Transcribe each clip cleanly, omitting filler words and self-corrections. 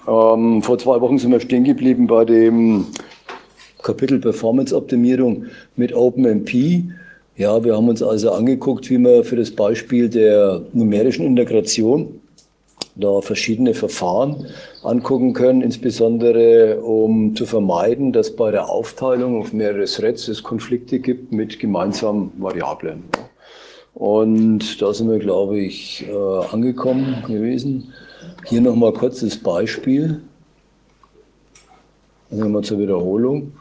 Vor 2 Wochen sind wir stehen geblieben bei dem Kapitel Performance-Optimierung mit OpenMP. Ja, wir haben uns also angeguckt, wie wir für das Beispiel der numerischen Integration da verschiedene Verfahren angucken können, insbesondere um zu vermeiden, dass bei der Aufteilung auf mehrere Threads es Konflikte gibt mit gemeinsamen Variablen. Und da sind wir, glaube ich, angekommen gewesen. Hier nochmal kurz das Beispiel. Dann gehen wir zur Wiederholung.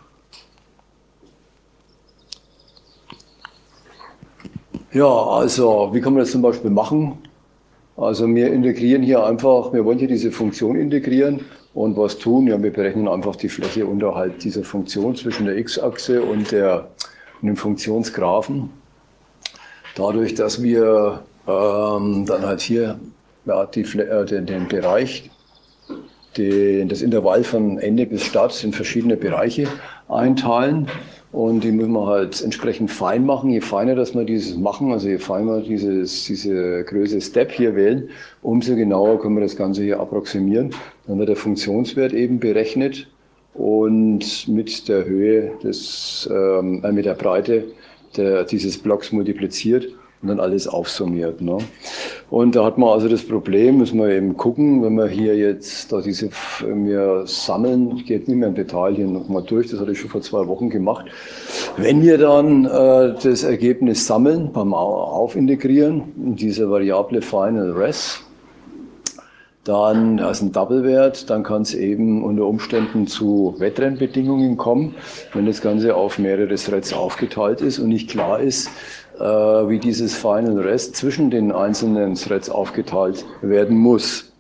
Ja, also wie kann man das zum Beispiel machen? Also wir integrieren hier einfach, wir wollen hier diese Funktion integrieren und was tun? Ja, wir berechnen einfach die Fläche unterhalb dieser Funktion zwischen der x-Achse und dem Funktionsgraphen. Dadurch, dass wir dann halt hier ja, den Bereich, das Intervall von Ende bis Start in verschiedene Bereiche einteilen. Und die müssen wir halt entsprechend fein machen. Je feiner, dass wir dieses machen, also je feiner diese Größe Step hier wählen, umso genauer können wir das Ganze hier approximieren. Dann wird der Funktionswert eben berechnet und mit der Höhe mit der Breite dieses Blocks multipliziert und dann alles aufsummiert. Ne? Und da hat man also das Problem, müssen wir eben gucken, wenn wir hier jetzt da wir sammeln, ich gehe jetzt nicht mehr im Detail hier nochmal durch, das hatte ich schon vor 2 Wochen gemacht. Wenn wir dann das Ergebnis sammeln beim Aufintegrieren in diese Variable Final Res, dann als ein Double-Wert, dann kann es eben unter Umständen zu Wettrennbedingungen kommen, wenn das Ganze auf mehrere Threads aufgeteilt ist und nicht klar ist, wie dieses Final Rest zwischen den einzelnen Threads aufgeteilt werden muss.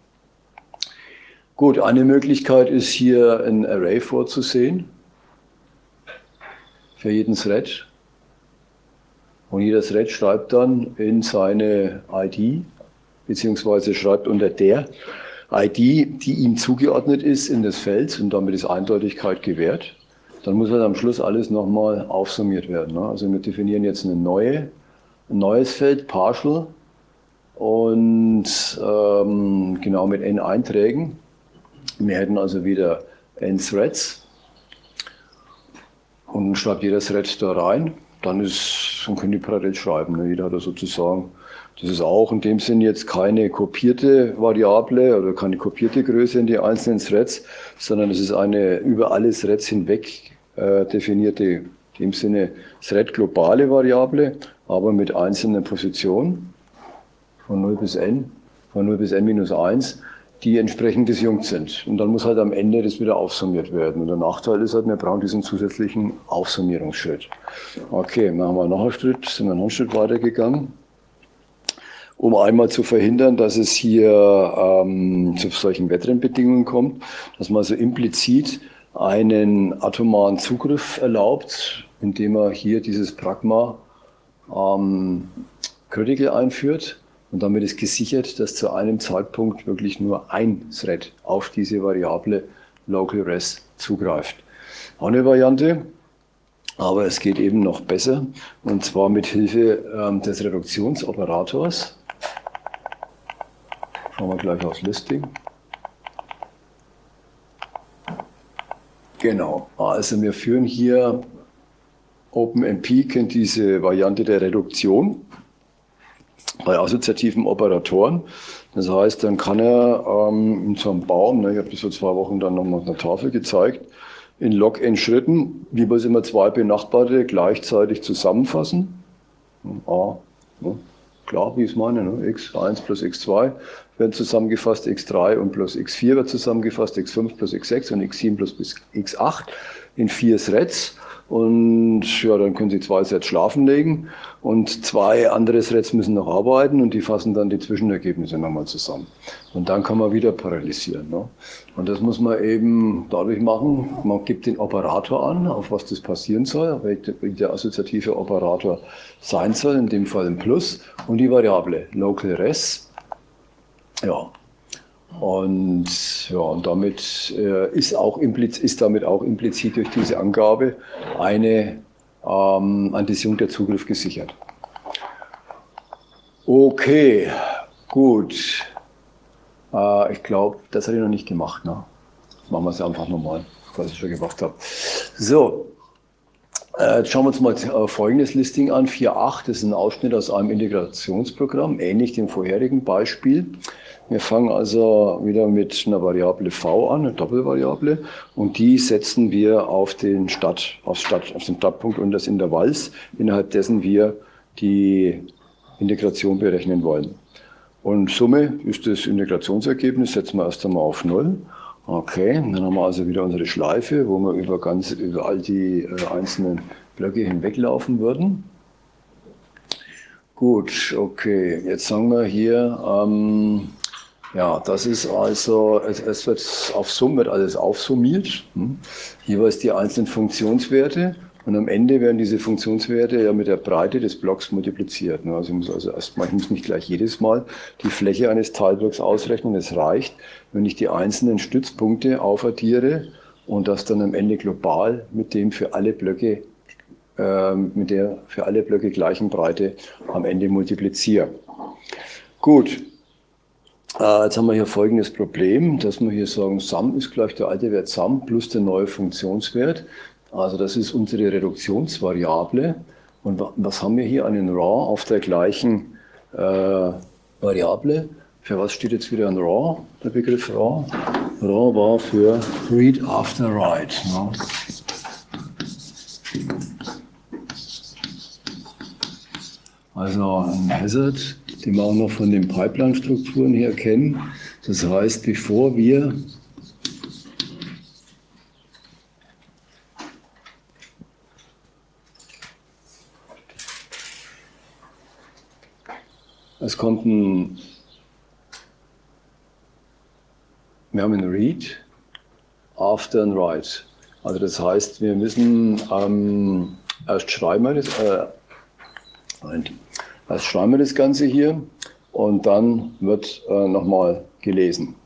Gut, eine Möglichkeit ist hier ein Array vorzusehen für jeden Thread. Und jeder Thread schreibt dann in seine ID, beziehungsweise schreibt unter der ID, die ihm zugeordnet ist, in das Feld und damit ist Eindeutigkeit gewährt. Dann muss halt am Schluss alles nochmal aufsummiert werden. Ne? Also wir definieren jetzt ein neues Feld, Partial, und genau mit n Einträgen. Wir hätten also wieder n Threads und dann schreibt jeder Thread da rein. Dann können die parallel schreiben. Ne? Jeder hat da sozusagen, das ist auch in dem Sinn jetzt keine kopierte Variable oder keine kopierte Größe in die einzelnen Threads, sondern es ist eine über alle Threads hinweg definierte, in dem Sinne Thread-globale Variable, aber mit einzelnen Positionen von 0 bis n minus 1, die entsprechend disjunkt sind. Und dann muss halt am Ende das wieder aufsummiert werden. Und der Nachteil ist halt, wir brauchen diesen zusätzlichen Aufsummierungsschritt. Okay, machen wir noch einen Schritt, sind wir noch einen Schritt weitergegangen, um einmal zu verhindern, dass es hier zu solchen Wettrennbedingungen kommt, dass man also implizit einen atomaren Zugriff erlaubt, indem er hier dieses Pragma Critical einführt. Und damit ist gesichert, dass zu einem Zeitpunkt wirklich nur ein Thread auf diese Variable Local Res zugreift. Auch eine Variante, aber es geht eben noch besser, und zwar mit Hilfe des Reduktionsoperators. Schauen wir gleich aufs Listing. Genau, also wir führen hier, OpenMP kennt diese Variante der Reduktion bei assoziativen Operatoren. Das heißt, dann kann er in so einem Baum, ich habe das vor 2 Wochen dann nochmal auf einer Tafel gezeigt, in log n Schritten jeweils immer 2 benachbarte gleichzeitig zusammenfassen. A, klar, wie ich es meine, x1 plus x2 werden zusammengefasst, x3 und plus x4 wird zusammengefasst, x5 plus x6 und x7 plus x8 in 4 Threads. Und ja, dann können Sie 2 Threads schlafen legen und 2 andere Threads müssen noch arbeiten und die fassen dann die Zwischenergebnisse nochmal zusammen. Und dann kann man wieder parallelisieren. Ne? Und das muss man eben dadurch machen, man gibt den Operator an, auf was das passieren soll, wie der assoziative Operator sein soll, in dem Fall ein Plus, und die Variable Local Res. Ja. Und damit ist damit auch implizit durch diese Angabe ein disjunkter Zugriff gesichert. Okay, gut. Ich glaube, das hatte ich noch nicht gemacht. Ne? Machen wir es einfach nochmal, was ich schon gemacht habe. So, jetzt schauen wir uns mal folgendes Listing an. 4.8 ist ein Ausschnitt aus einem Integrationsprogramm, ähnlich dem vorherigen Beispiel. Wir fangen also wieder mit einer Variable v an, eine Doppelvariable, und die setzen wir auf den auf den Startpunkt und des Intervalls, innerhalb dessen wir die Integration berechnen wollen. Und Summe ist das Integrationsergebnis, setzen wir erst einmal auf 0. Okay, dann haben wir also wieder unsere Schleife, wo wir über all die einzelnen Blöcke hinweglaufen würden. Gut, okay, jetzt sagen wir hier, ja, das ist also, es wird auf Sum wird alles aufsummiert, jeweils die einzelnen Funktionswerte, und am Ende werden diese Funktionswerte ja mit der Breite des Blocks multipliziert. Also ich muss nicht gleich jedes Mal die Fläche eines Teilblocks ausrechnen. Es reicht, wenn ich die einzelnen Stützpunkte aufaddiere und das dann am Ende global mit dem für alle Blöcke mit der für alle Blöcke gleichen Breite am Ende multipliziere. Gut, jetzt haben wir hier folgendes Problem, dass wir hier sagen, Sum ist gleich der alte Wert Sum plus der neue Funktionswert. Also das ist unsere Reduktionsvariable. Und was haben wir hier? Einen Raw auf der gleichen Variable. Für was steht jetzt wieder ein Raw, der Begriff Raw? Raw war für Read After Write. Ne? Also ein Hazard, den wir auch noch von den Pipeline-Strukturen her kennen. Das heißt, bevor wir wir haben ein Read, After und Write. Also das heißt, wir müssen erst schreiben wir das Ganze hier und dann wird nochmal gelesen.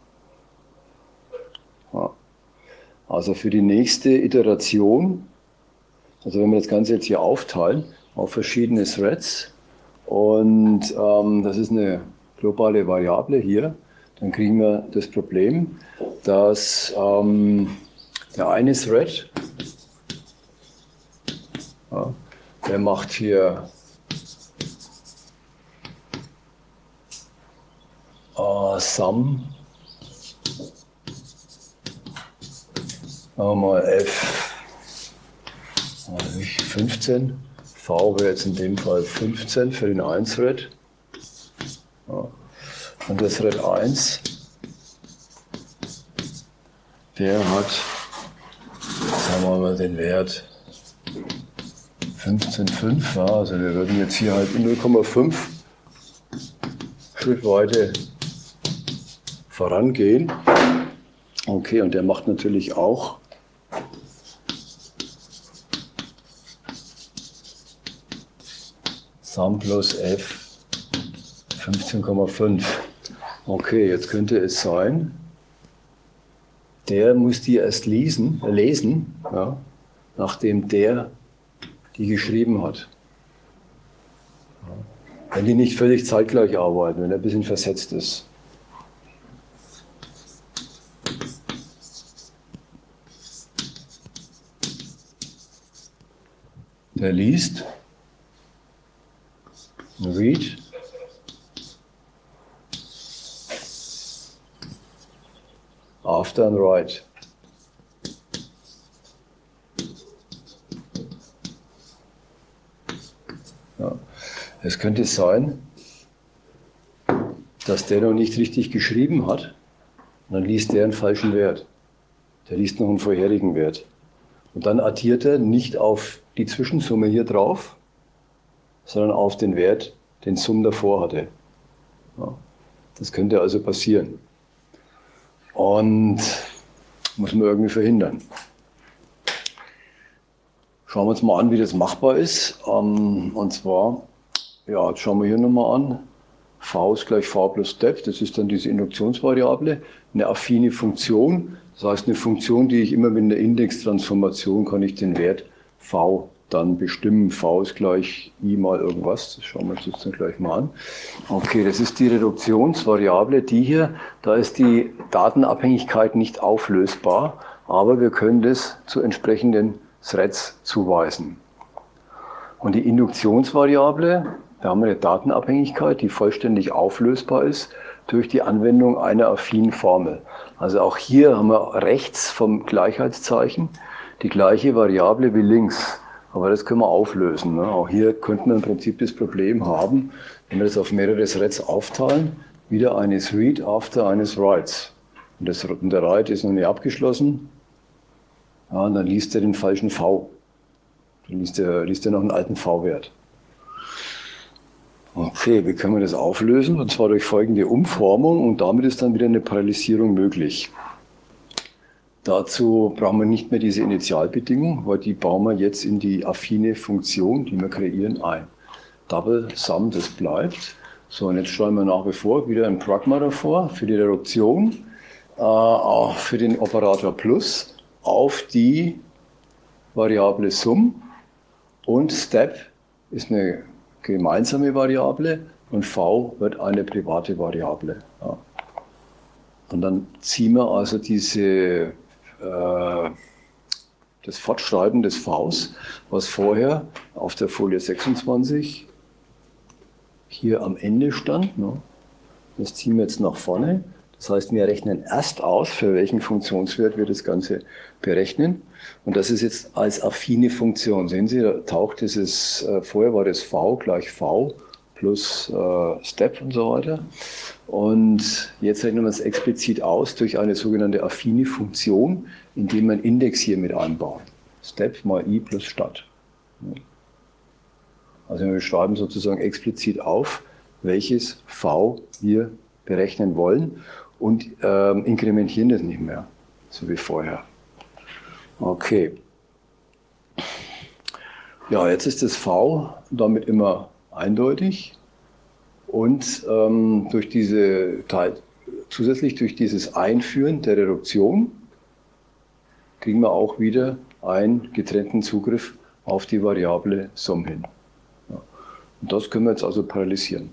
Ja. Also für die nächste Iteration, also wenn wir das Ganze jetzt hier aufteilen auf verschiedene Threads und das ist eine globale Variable hier, dann kriegen wir das Problem, dass der eine Thread, ja, der macht hier Sum, sagen wir mal F 15, V wäre jetzt in dem Fall 15 für den einen Thread. Ja. Und der Thread 1, der hat, sagen wir mal, den Wert 15,5. Ja, also wir würden jetzt hier halt 0,5 Schrittweite vorangehen. Okay, und der macht natürlich auch Sum plus F 15,5. Okay, jetzt könnte es sein, der muss die erst lesen, ja, nachdem der die geschrieben hat. Wenn die nicht völlig zeitgleich arbeiten, wenn er ein bisschen versetzt ist. Der liest, read, after and write. Ja. Es könnte sein, dass der noch nicht richtig geschrieben hat, und dann liest der einen falschen Wert. Der liest noch einen vorherigen Wert. Und dann addiert er nicht auf die Zwischensumme hier drauf, sondern auf den Wert, den Sum davor hatte. Ja. Das könnte also passieren. Und muss man irgendwie verhindern. Schauen wir uns mal an, wie das machbar ist. Und zwar, ja, jetzt schauen wir hier nochmal an. V ist gleich V plus Step, das ist dann diese Induktionsvariable. Eine affine Funktion, das heißt eine Funktion, die ich immer mit einer Indextransformation kann ich den Wert V dann bestimmen, v ist gleich i mal irgendwas. Das schauen wir uns jetzt dann gleich mal an. Okay, das ist die Reduktionsvariable, die hier. Da ist die Datenabhängigkeit nicht auflösbar, aber wir können das zu entsprechenden Threads zuweisen. Und die Induktionsvariable, da haben wir eine Datenabhängigkeit, die vollständig auflösbar ist durch die Anwendung einer affinen Formel. Also auch hier haben wir rechts vom Gleichheitszeichen die gleiche Variable wie links. Aber das können wir auflösen. Ne? Auch hier könnten wir im Prinzip das Problem haben, wenn wir das auf mehrere Threads aufteilen, wieder eines Read after eines Writes. Und der Write ist noch nicht abgeschlossen. Ja, und dann liest er den falschen V. Dann liest er noch einen alten V-Wert. Okay, wie können wir das auflösen? Und zwar durch folgende Umformung, und damit ist dann wieder eine Parallelisierung möglich. Dazu brauchen wir nicht mehr diese Initialbedingung, weil die bauen wir jetzt in die affine Funktion, die wir kreieren, ein. Double Sum, das bleibt. So, und jetzt schreiben wir nach wie vor wieder ein Pragma davor für die Reduktion, auch für den Operator Plus auf die Variable Sum, und Step ist eine gemeinsame Variable und v wird eine private Variable. Ja. Und dann ziehen wir also das Fortschreiben des Vs, was vorher auf der Folie 26 hier am Ende stand. Ne? Das ziehen wir jetzt nach vorne. Das heißt, wir rechnen erst aus, für welchen Funktionswert wir das Ganze berechnen. Und das ist jetzt als affine Funktion. Sehen Sie, da taucht vorher war das v gleich v plus Step und so weiter. Und jetzt rechnen wir es explizit aus durch eine sogenannte affine Funktion, indem wir einen Index hier mit einbauen. Step mal i plus Stat. Also wir schreiben sozusagen explizit auf, welches v wir berechnen wollen und inkrementieren das nicht mehr, so wie vorher. Okay. Ja, jetzt ist das v damit immer eindeutig. Und zusätzlich durch dieses Einführen der Reduktion kriegen wir auch wieder einen getrennten Zugriff auf die Variable Sum hin. Ja. Und das können wir jetzt also parallelisieren.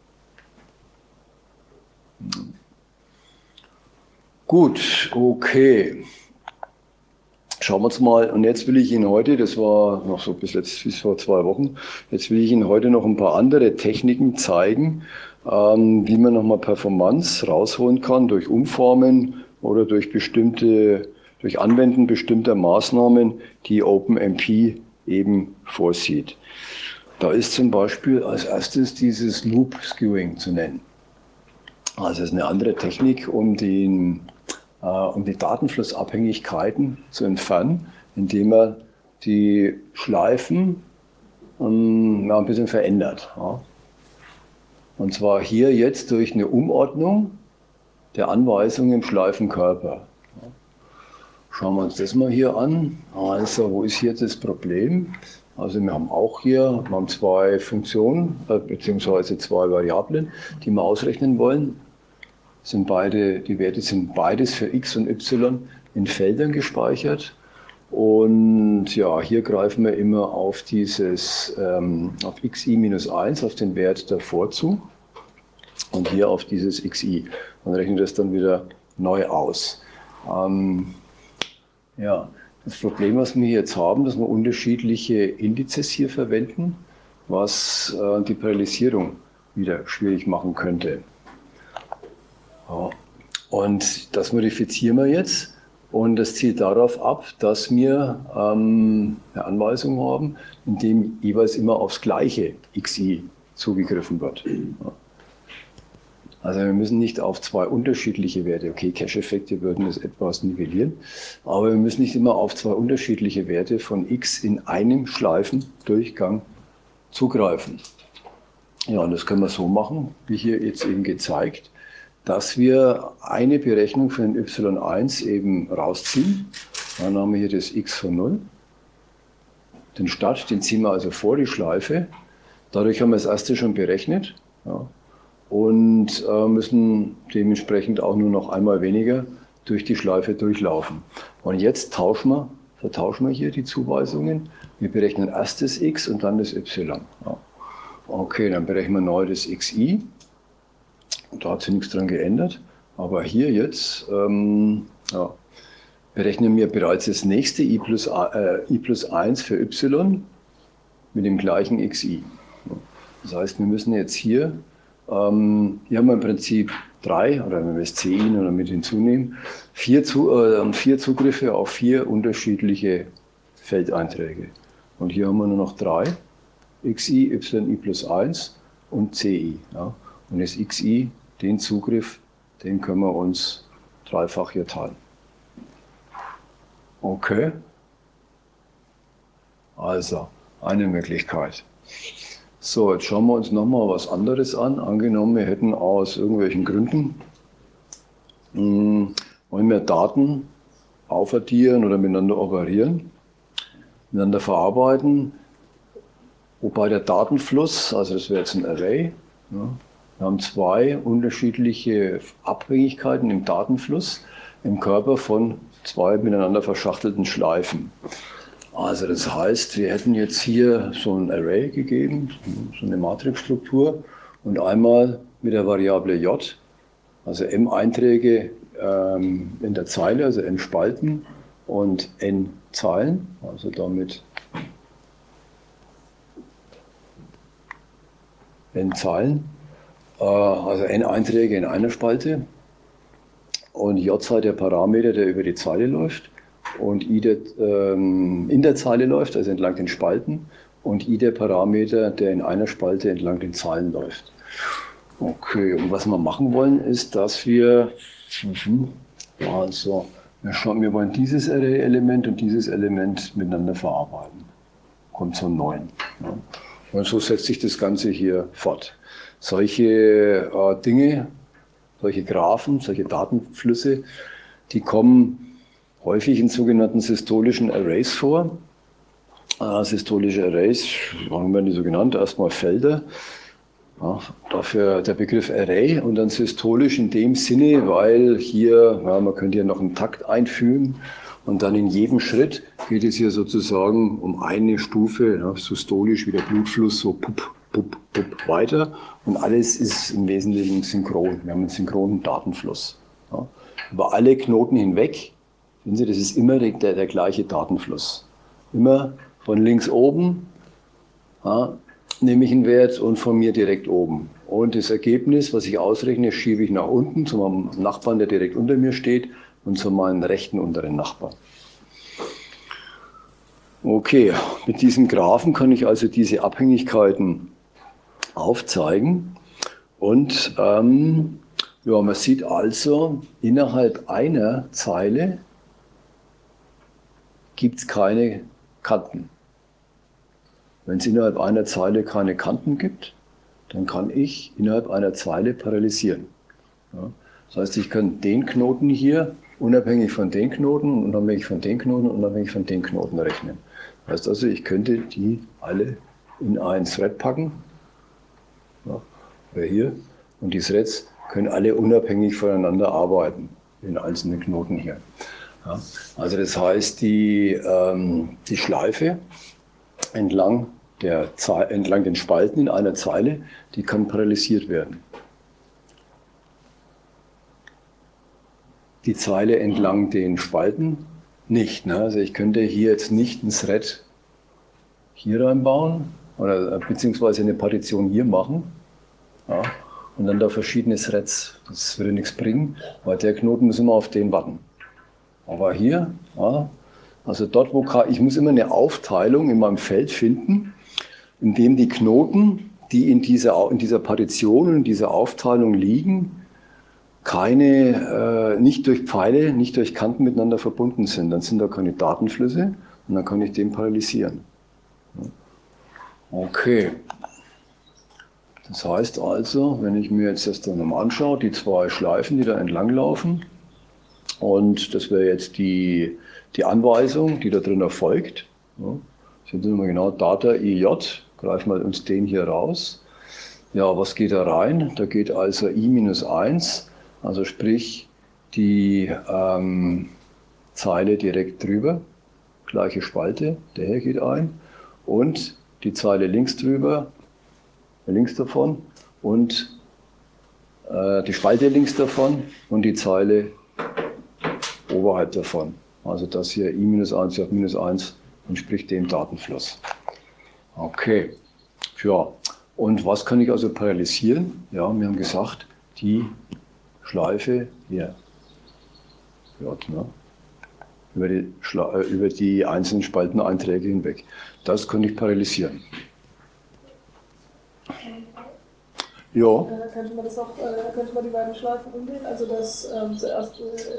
Gut, okay. Schauen wir uns mal, und jetzt will ich Ihnen heute, das war noch so bis vor 2 Wochen, jetzt will ich Ihnen heute noch ein paar andere Techniken zeigen, wie man nochmal Performance rausholen kann durch Umformen oder durch Anwenden bestimmter Maßnahmen, die OpenMP eben vorsieht. Da ist zum Beispiel als erstes dieses Loop Skewing zu nennen. Also es ist eine andere Technik, um die Datenflussabhängigkeiten zu entfernen, indem man die Schleifen ein bisschen verändert. Ja. Und zwar hier jetzt durch eine Umordnung der Anweisungen im Schleifenkörper. Ja. Schauen wir uns das mal hier an. Also, wo ist hier das Problem? Also wir haben auch hier 2 Funktionen bzw. 2 Variablen, die wir ausrechnen wollen. Die Werte sind beides für x und y in Feldern gespeichert. Und ja, hier greifen wir immer auf auf xi-1, auf den Wert davor zu. Und hier auf dieses xi. Und rechnen das dann wieder neu aus. Ja, das Problem, was wir jetzt haben, dass wir unterschiedliche Indizes hier verwenden, was die Parallelisierung wieder schwierig machen könnte. Ja. Und das modifizieren wir jetzt, und das zielt darauf ab, dass wir eine Anweisung haben, in dem jeweils immer aufs gleiche xi zugegriffen wird. Ja. Also wir müssen nicht auf 2 unterschiedliche Werte, okay, Cache-Effekte würden das etwas nivellieren, aber wir müssen nicht immer auf 2 unterschiedliche Werte von x in einem Schleifendurchgang zugreifen. Ja, und das können wir so machen, wie hier jetzt eben gezeigt, dass wir eine Berechnung für den y1 eben rausziehen. Dann haben wir hier das x von 0. Den Start, den ziehen wir also vor die Schleife. Dadurch haben wir das erste schon berechnet. Ja, und müssen dementsprechend auch nur noch einmal weniger durch die Schleife durchlaufen. Und jetzt tauschen wir vertauschen wir hier die Zuweisungen. Wir berechnen erst das x und dann das y. Ja. Okay, dann berechnen wir neu das xi. Da hat sich nichts dran geändert. Aber hier jetzt berechnen wir bereits das nächste i plus 1 für y mit dem gleichen xi. Das heißt, wir müssen jetzt hier hier haben wir im Prinzip 3, oder wenn wir das ci oder mit hinzunehmen, 4 Zugriffe auf 4 unterschiedliche Feldeinträge. Und hier haben wir nur noch 3, xi, yi plus 1 und ci. Ja. Und das xi, den Zugriff, den können wir uns dreifach hier teilen. Okay. Also, eine Möglichkeit. So, jetzt schauen wir uns nochmal was anderes an. Angenommen, wir hätten aus irgendwelchen Gründen, wollen wir Daten aufaddieren oder miteinander operieren, miteinander verarbeiten, wobei der Datenfluss, also das wäre jetzt ein Array, ja, wir haben 2 unterschiedliche Abhängigkeiten im Datenfluss im Körper von 2 miteinander verschachtelten Schleifen. Also das heißt, wir hätten jetzt hier so ein Array gegeben, so eine Matrixstruktur und einmal mit der Variable j, also m Einträge in der Zeile, also n Spalten und n Zeilen, also damit n Zeilen, also n Einträge in einer Spalte und j sei der Parameter, der über die Zeile läuft. Und i in der Zeile läuft, also entlang den Spalten, und i der Parameter, der in einer Spalte entlang den Zeilen läuft. Okay, und was wir machen wollen, ist, dass wir, also, wir wollen dieses Array-Element und dieses Element miteinander verarbeiten. Kommt zum Neuen. Ja. Und so setzt sich das Ganze hier fort. Solche Dinge, solche Graphen, solche Datenflüsse, die kommen häufig in sogenannten systolischen Arrays vor. Systolische Arrays, warum werden die so genannt? Erstmal Felder. Ja, dafür der Begriff Array und dann systolisch in dem Sinne, weil hier, ja, man könnte hier noch einen Takt einfügen und dann in jedem Schritt geht es hier sozusagen um eine Stufe, ja, systolisch wie der Blutfluss, so pup, pup, pup weiter und alles ist im Wesentlichen synchron. Wir haben einen synchronen Datenfluss. Ja. Über alle Knoten hinweg. Sehen Sie, das ist immer der gleiche Datenfluss. Immer von links oben nehme ich einen Wert und von mir direkt oben. Und das Ergebnis, was ich ausrechne, schiebe ich nach unten zu meinem Nachbarn, der direkt unter mir steht, und zu meinem rechten unteren Nachbarn. Okay, mit diesem Graphen kann ich also diese Abhängigkeiten aufzeigen. Und ja, man sieht also, innerhalb einer Zeile gibt es keine Kanten. Wenn es innerhalb einer Zeile keine Kanten gibt, dann kann ich innerhalb einer Zeile paralysieren. Ja, das heißt, ich kann den Knoten hier unabhängig von den Knoten, unabhängig von den Knoten, unabhängig von den Knoten rechnen. Das heißt also, ich könnte die alle in ein Thread packen, ja, oder hier, und die Threads können alle unabhängig voneinander arbeiten, in einzelnen Knoten hier. Ja, also das heißt, die Schleife entlang den Spalten in einer Zeile, die kann paralysiert werden. Die Zeile entlang den Spalten nicht. Ne? Also ich könnte hier jetzt nicht ein Thread hier reinbauen oder beziehungsweise eine Partition hier machen. Ja, und dann da verschiedene Threads. Das würde nichts bringen, weil der Knoten muss immer auf den warten. Aber hier, ja, also dort, ich muss immer eine Aufteilung in meinem Feld finden, in dem die Knoten, die in dieser Partition, in dieser Aufteilung liegen, nicht durch Pfeile, nicht durch Kanten miteinander verbunden sind. Dann sind da keine Datenflüsse und dann kann ich den paralysieren. Okay. Das heißt also, wenn ich mir jetzt das dann nochmal anschaue, die 2 Schleifen, die da entlang laufen, und das wäre jetzt die Anweisung, die da drin erfolgt. Ja, sehen Sie mal genau, Data IJ, greifen wir uns den hier raus. Ja, was geht da rein? Da geht also i-1, also sprich die Zeile direkt drüber, gleiche Spalte, der hier geht ein und die Zeile links drüber, links davon und die Spalte links davon und die Zeile oberhalb davon. Also das hier i-1, j-1 entspricht dem Datenfluss. Okay, ja. Und was kann ich also parallelisieren? Ja, wir haben gesagt, die Schleife hier, J, ne? Über die einzelnen Spalteneinträge hinweg. Das kann ich parallelisieren. Ja. Könnte man das auch, könnte man die beiden Schleifen umgehen? Also dass zuerst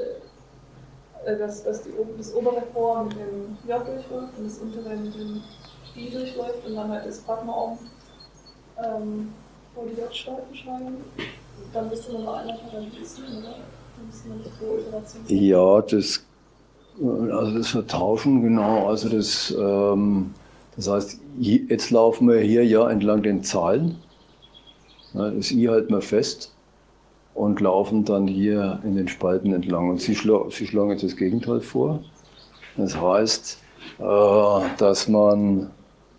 das obere vor mit dem J durchläuft und das untere mit dem I durchläuft und dann halt das Pragma oben vor die J-Schleifen schreiben. Dann müsste man mal einmal parallelisieren, oder? Dann müsste man nicht pro Iteration. Ja, das Vertauschen, genau. Also das heißt, jetzt laufen wir hier ja entlang den Zahlen. Das I halten wir fest und laufen dann hier in den Spalten entlang. Und Sie schlagen jetzt das Gegenteil vor. Das heißt, dass man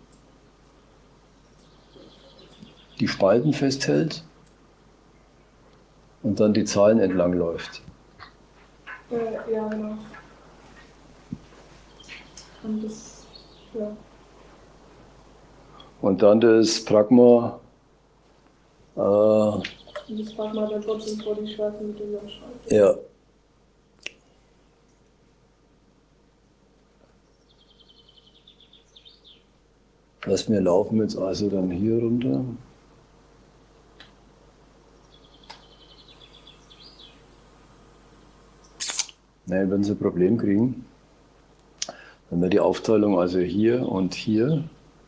die Spalten festhält und dann die Zahlen entlang läuft. Ja, genau. Und das, ja. Und dann das Pragma. Und das Pragma dann trotzdem vor die Schleifen mit dem J-Schleifen. Ja. Wir laufen jetzt also dann hier runter. Nein, wenn Sie ein Problem kriegen, dann wäre die Aufteilung also hier und hier.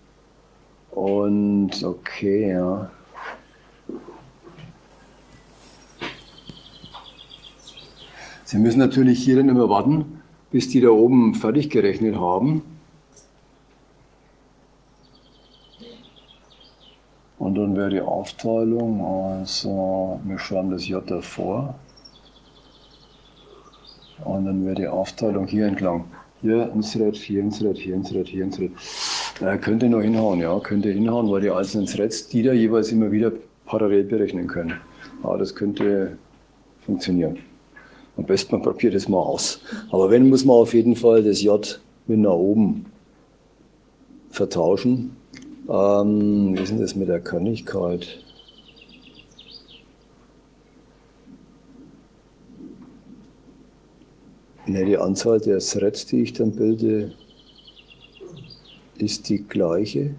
Und okay, ja. Sie müssen natürlich hier dann immer warten, bis die da oben fertig gerechnet haben. Und dann wäre die Aufteilung, also wir schreiben das J davor. Und dann wäre die Aufteilung hier entlang. Hier ein Thread, hier ein Thread, hier ein Thread, hier ein Thread. Könnte noch hinhauen, ja, könnte hinhauen, weil die einzelnen Threads, die da jeweils immer wieder parallel berechnen können. Ja, das könnte funktionieren. Am besten man probiert das mal aus. Aber wenn, muss man auf jeden Fall das J mit nach oben vertauschen. Wie ist denn das mit der Kannigkeit? Ne, die Anzahl der Threads, die ich dann bilde, ist die gleiche.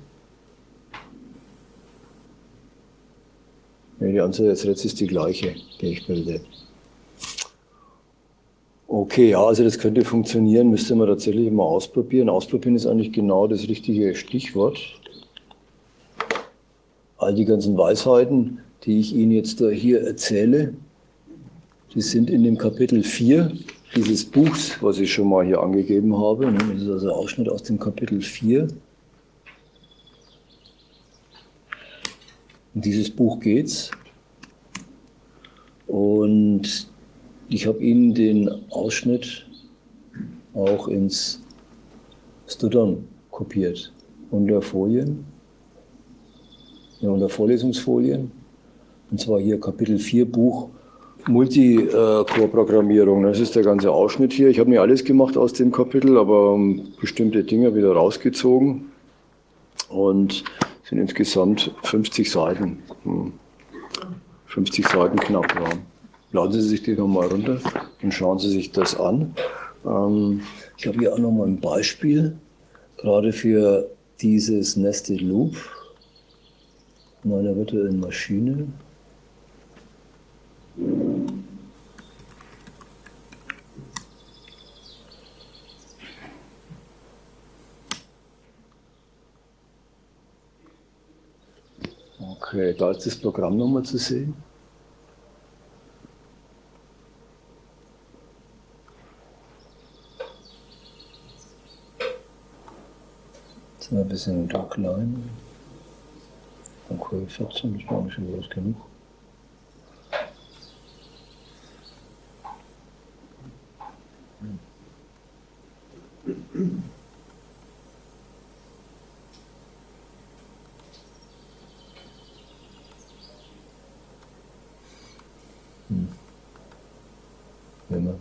Ne, die Anzahl der Threads ist die gleiche, die ich bilde. Okay, ja, also das könnte funktionieren, müsste man tatsächlich mal ausprobieren. Ausprobieren ist eigentlich genau das richtige Stichwort. All die ganzen Weisheiten, die ich Ihnen jetzt da hier erzähle, die sind in dem Kapitel 4 dieses Buchs, was ich schon mal hier angegeben habe. Das ist also ein Ausschnitt aus dem Kapitel 4. Um dieses Buch geht's. Und ich habe Ihnen den Ausschnitt auch ins Studon kopiert. Unter Folien, ja, unter Vorlesungsfolien. Und zwar hier Kapitel 4 Buch Multicore-Programmierung. Das ist der ganze Ausschnitt hier. Ich habe nicht alles gemacht aus dem Kapitel, aber bestimmte Dinge wieder rausgezogen. Und sind insgesamt 50 Seiten. 50 Seiten knapp, ja. Laden Sie sich die nochmal runter und schauen Sie sich das an. Ich habe hier auch nochmal ein Beispiel, gerade für dieses Nested Loop meiner virtuellen Maschine. Okay, da ist das Programm nochmal zu sehen. Jetzt mal ein bisschen da klein. Von Q14, das war nicht schon groß genug.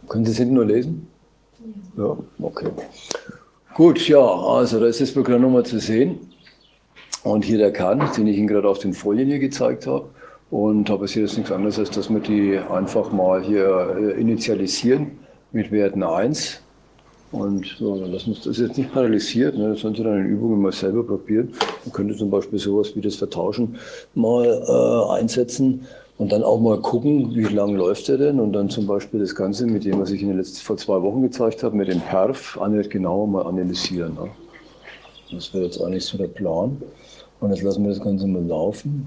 Können Sie es hinten nur lesen? Ja, okay. Gut, ja, also da ist das Programm nochmal zu sehen. Und hier der Kern, den ich Ihnen gerade auf den Folien hier gezeigt habe. Und habe jetzt nichts anderes, als dass wir die einfach mal hier initialisieren mit Werten 1. Und so, dann lassen wir uns das jetzt nicht paralysiert, ne? Das sollen Sie dann in Übungen mal selber probieren. Man könnte zum Beispiel sowas wie das Vertauschen mal einsetzen und dann auch mal gucken, wie lang läuft er denn, und dann zum Beispiel das Ganze mit dem, was ich Ihnen vor 2 Wochen gezeigt habe, mit dem Perf genauer mal analysieren. Ne? Das wäre jetzt eigentlich so der Plan. Und jetzt lassen wir das Ganze mal laufen.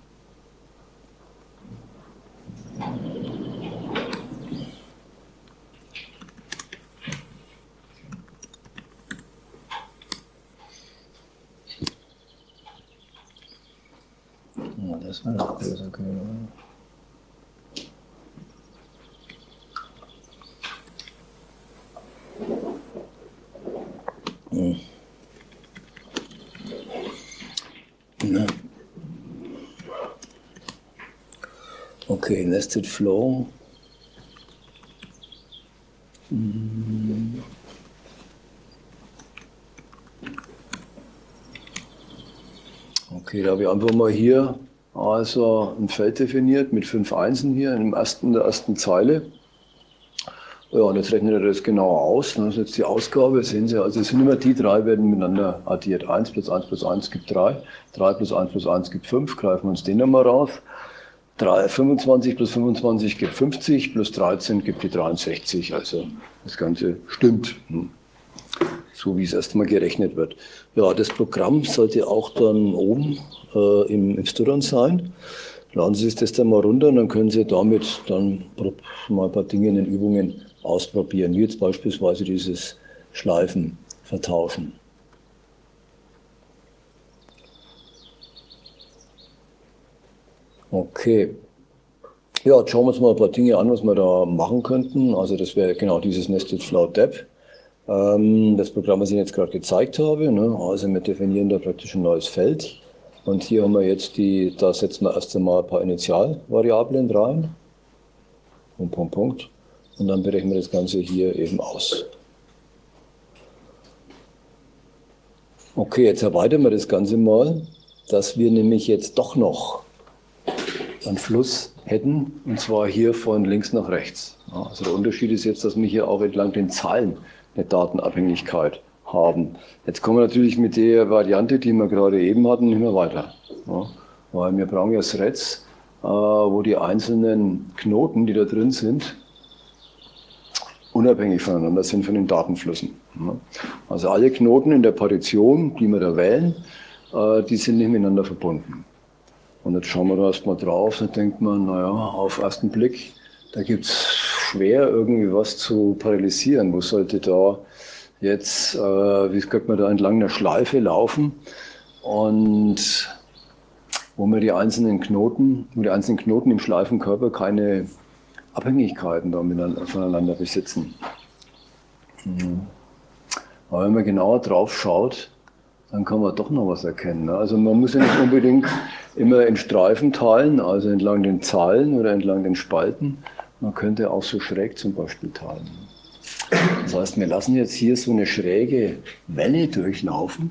Ja, das war noch größer können. Okay, Nested Flow. Okay, da habe ich einfach mal hier also ein Feld definiert mit 5 Einsen hier in der ersten Zeile. Ja, und jetzt rechnet er das genauer aus. Das ist jetzt die Ausgabe, sehen Sie, also es sind immer die 3 werden miteinander addiert. 1 plus 1 plus 1 gibt 3, 3 plus 1 plus 1 gibt 5, greifen wir uns den nochmal raus. 25 plus 25 gibt 50, plus 13 gibt die 63, also das Ganze stimmt, so wie es erstmal gerechnet wird. Ja, das Programm sollte auch dann oben im Student sein. Laden Sie das dann mal runter und dann können Sie damit dann mal ein paar Dinge in den Übungen ausprobieren, wie jetzt beispielsweise dieses Schleifen vertauschen. Okay. Ja, jetzt schauen wir uns mal ein paar Dinge an, was wir da machen könnten. Also das wäre genau dieses Nested Flow Dep. Das Programm, was ich Ihnen jetzt gerade gezeigt habe. Ne? Also wir definieren da praktisch ein neues Feld. Und hier haben wir jetzt da setzen wir erst einmal ein paar Initialvariablen rein. Punkt. Und dann berechnen wir das Ganze hier eben aus. Okay, jetzt erweitern wir das Ganze mal, dass wir nämlich jetzt doch noch einen Fluss hätten, und zwar hier von links nach rechts. Ja, also der Unterschied ist jetzt, dass wir hier auch entlang den Zeilen eine Datenabhängigkeit haben. Jetzt kommen wir natürlich mit der Variante, die wir gerade eben hatten, nicht mehr weiter. Ja, weil wir brauchen ja Threads, wo die einzelnen Knoten, die da drin sind, unabhängig voneinander sind von den Datenflüssen. Ja, also alle Knoten in der Partition, die wir da wählen, die sind nicht miteinander verbunden. Und jetzt schauen wir da erstmal drauf, dann denkt man, naja, auf ersten Blick, da gibt es schwer irgendwie was zu paralysieren. Wo sollte da jetzt, wie könnte man da entlang einer Schleife laufen und wo wir die einzelnen Knoten im Schleifenkörper keine Abhängigkeiten da voneinander besitzen. Aber wenn man genauer drauf schaut, dann kann man doch noch was erkennen. Also man muss ja nicht unbedingt immer in Streifen teilen, also entlang den Zahlen oder entlang den Spalten. Man könnte auch so schräg zum Beispiel teilen. Das heißt, wir lassen jetzt hier so eine schräge Welle durchlaufen.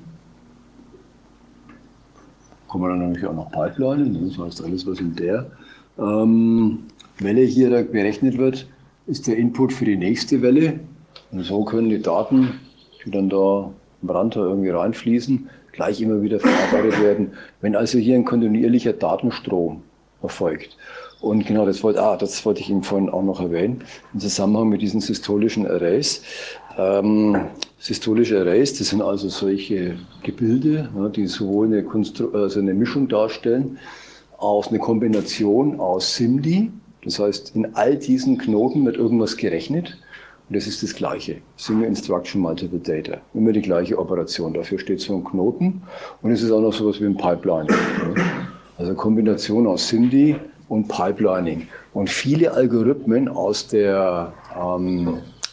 Kann man dann natürlich auch noch Pipelinen, das heißt alles, was in der Welle hier da berechnet wird, ist der Input für die nächste Welle. Und so können die Daten, die dann da am Rand da irgendwie reinfließen, gleich immer wieder verarbeitet werden. Wenn also hier ein kontinuierlicher Datenstrom erfolgt. Und genau, das wollte ich Ihnen vorhin auch noch erwähnen, im Zusammenhang mit diesen systolischen Arrays. Systolische Arrays, das sind also solche Gebilde, die sowohl eine Mischung darstellen, aus einer Kombination aus SIMD, das heißt, in all diesen Knoten wird irgendwas gerechnet. Und das ist das Gleiche. Single Instruction Multiple Data. Immer die gleiche Operation. Dafür steht so ein Knoten. Und es ist auch noch so etwas wie ein Pipeline. Also Kombination aus SIMD und Pipelining. Und viele Algorithmen aus der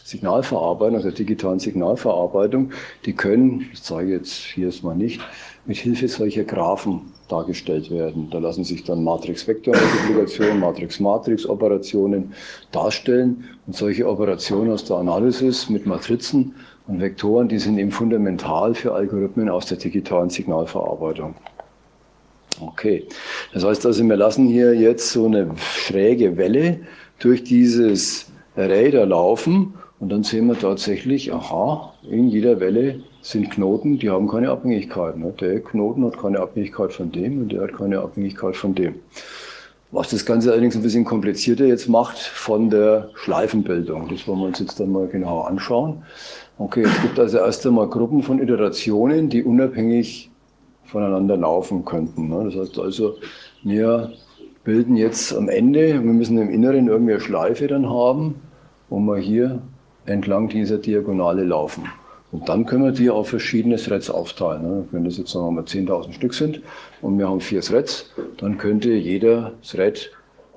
Signalverarbeitung, also der digitalen Signalverarbeitung, die können, das zeige ich jetzt hier erstmal nicht, mit Hilfe solcher Graphen dargestellt werden. Da lassen sich dann Matrix-Vektor-Multiplikationen, Matrix-Matrix-Operationen darstellen. Und solche Operationen aus der Analysis mit Matrizen und Vektoren, die sind eben fundamental für Algorithmen aus der digitalen Signalverarbeitung. Okay, das heißt also, wir lassen hier jetzt so eine schräge Welle durch dieses Array da laufen und dann sehen wir tatsächlich, aha, in jeder Welle sind Knoten, die haben keine Abhängigkeit. Ne? Der Knoten hat keine Abhängigkeit von dem und der hat keine Abhängigkeit von dem. Was das Ganze allerdings ein bisschen komplizierter jetzt macht von der Schleifenbildung. Das wollen wir uns jetzt dann mal genauer anschauen. Okay, es gibt also erst einmal Gruppen von Iterationen, die unabhängig voneinander laufen könnten. Ne? Das heißt also, wir bilden jetzt am Ende, wir müssen im Inneren irgendwie eine Schleife dann haben, wo wir hier entlang dieser Diagonale laufen. Und dann können wir die auf verschiedene Threads aufteilen. Ne? Wenn das jetzt sagen wir mal 10.000 Stück sind und wir haben 4 Threads, dann könnte jeder Thread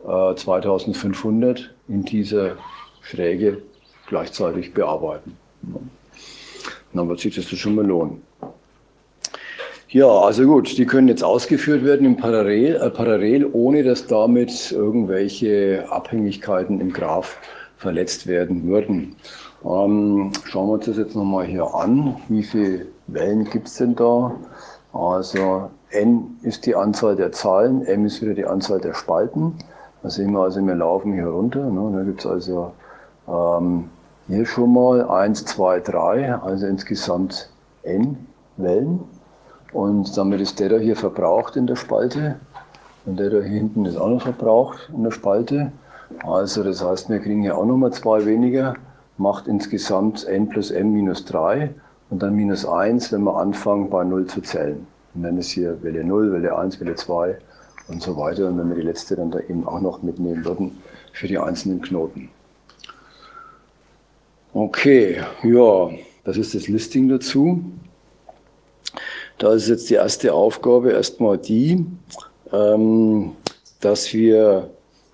2500 in dieser Schräge gleichzeitig bearbeiten. Dann wird sich das schon mal lohnen. Ja, also gut, die können jetzt ausgeführt werden im parallel, ohne dass damit irgendwelche Abhängigkeiten im Graph verletzt werden würden. Schauen wir uns das jetzt nochmal hier an. Wie viele Wellen gibt es denn da? Also n ist die Anzahl der Zahlen, m ist wieder die Anzahl der Spalten. Da sehen wir also, wir laufen hier runter. Ne? Da gibt es also hier schon mal 1, 2, 3, also insgesamt n Wellen. Und damit ist der da hier verbraucht in der Spalte. Und der da hier hinten ist auch noch verbraucht in der Spalte. Also das heißt, wir kriegen hier auch nochmal 2 weniger. Macht insgesamt n plus m minus 3 und dann minus 1, wenn wir anfangen bei 0 zu zählen. Und dann ist hier Welle 0, Welle 1, Welle 2 und so weiter. Und wenn wir die letzte dann da eben auch noch mitnehmen würden für die einzelnen Knoten. Okay, ja, das ist das Listing dazu. Da ist jetzt die erste Aufgabe erstmal die, dass wir